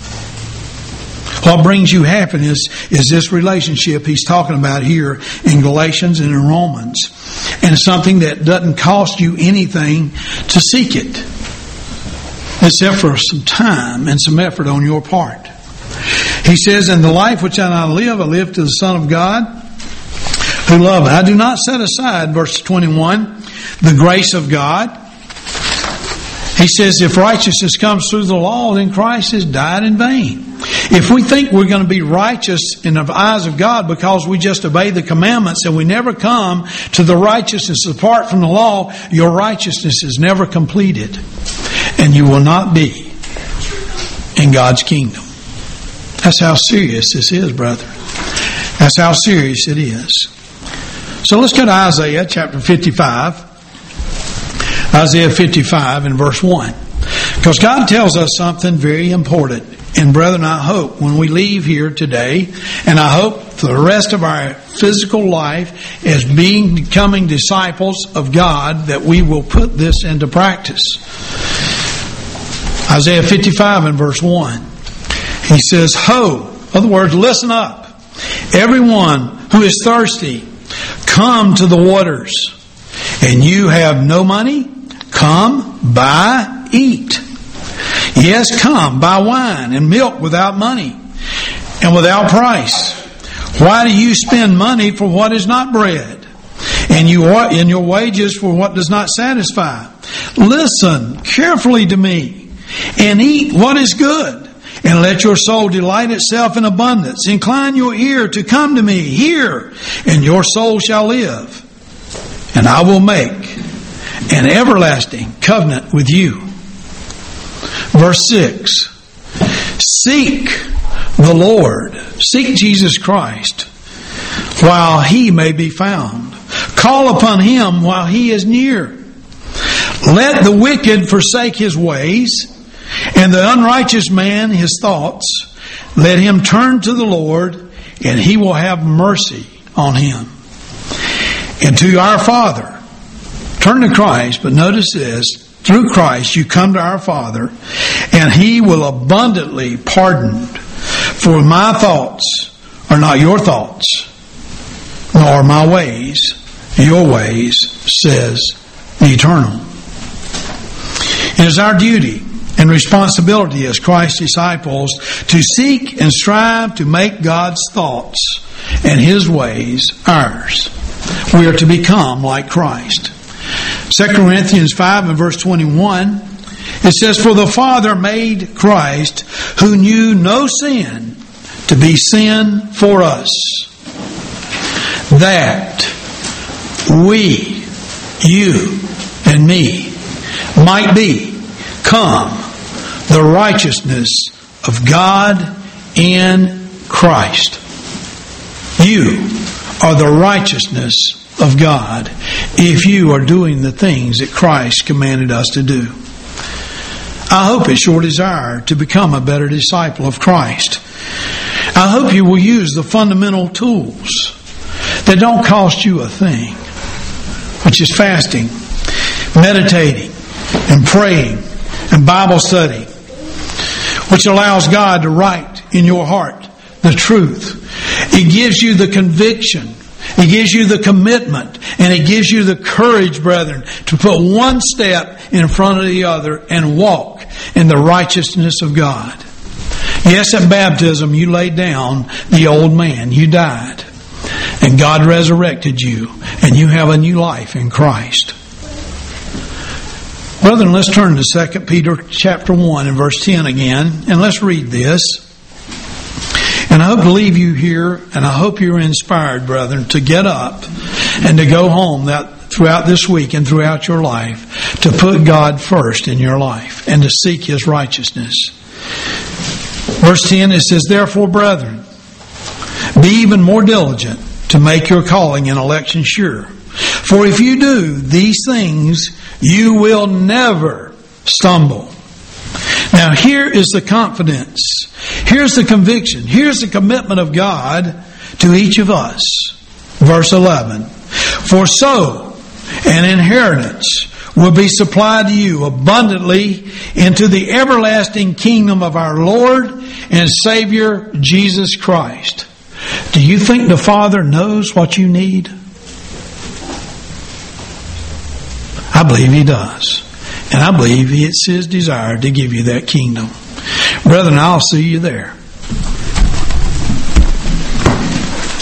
What brings you happiness is this relationship he's talking about here in Galatians and in Romans. And it's something that doesn't cost you anything to seek it, except for some time and some effort on your part. He says, in the life which I now live, I live to the Son of God who loved me. I do not set aside, verse 21, the grace of God. He says, if righteousness comes through the law, then Christ has died in vain. If we think we're going to be righteous in the eyes of God because we just obey the commandments and we never come to the righteousness apart from the law, your righteousness is never completed. And you will not be in God's kingdom. That's how serious this is, brother. That's how serious it is. So let's go to Isaiah chapter 55. Isaiah 55 and verse 1. Because God tells us something very important. And brethren, I hope when we leave here today, and I hope for the rest of our physical life as becoming disciples of God, that we will put this into practice. Isaiah 55 and verse 1. He says, ho, in other words, listen up. Everyone who is thirsty, come to the waters. And you have no money? Come, buy, eat. Yes, come, buy wine and milk without money and without price. Why do you spend money for what is not bread, and your wages for what does not satisfy? Listen carefully to me and eat what is good, and let your soul delight itself in abundance. Incline your ear to come to me. Hear, and your soul shall live. And I will make an everlasting covenant with you. Verse 6. Seek the Lord. Seek Jesus Christ while he may be found. Call upon him while he is near. Let the wicked forsake his ways, and the unrighteous man his thoughts. Let him turn to the Lord, and he will have mercy on him. And to our Father, turn to Christ, but notice this, through Christ you come to our Father, and he will abundantly pardon. For my thoughts are not your thoughts, nor my ways your ways, says the Eternal. It is our duty and responsibility as Christ's disciples to seek and strive to make God's thoughts and His ways ours. We are to become like Christ. 2 Corinthians 5 and verse 21, it says, "For the Father made Christ, who knew no sin, to be sin for us, that we, you and me, might become the righteousness of God in Christ." You are the righteousness of God if you are doing the things that Christ commanded us to do. I hope it's your desire to become a better disciple of Christ. I hope you will use the fundamental tools that don't cost you a thing, which is fasting, meditating, and praying, and Bible study, which allows God to write in your heart the truth. It gives you the conviction. It gives you the commitment. And it gives you the courage, brethren, to put one step in front of the other and walk in the righteousness of God. Yes, at baptism you laid down the old man. You died. And God resurrected you. And you have a new life in Christ. Brethren, let's turn to 2 Peter chapter 1 and verse 10 again. And let's read this. And I hope to leave you here, and I hope you're inspired, brethren, to get up and to go home throughout this week and throughout your life, to put God first in your life and to seek His righteousness. Verse 10, it says, "Therefore, brethren, be even more diligent to make your calling and election sure. For if you do these things, you will never stumble." Now here is the confidence. Here's the conviction. Here's the commitment of God to each of us. Verse 11. "For so an inheritance will be supplied to you abundantly into the everlasting kingdom of our Lord and Savior Jesus Christ." Do you think the Father knows what you need? I believe He does. And I believe it's His desire to give you that kingdom. Brethren, I'll see you there.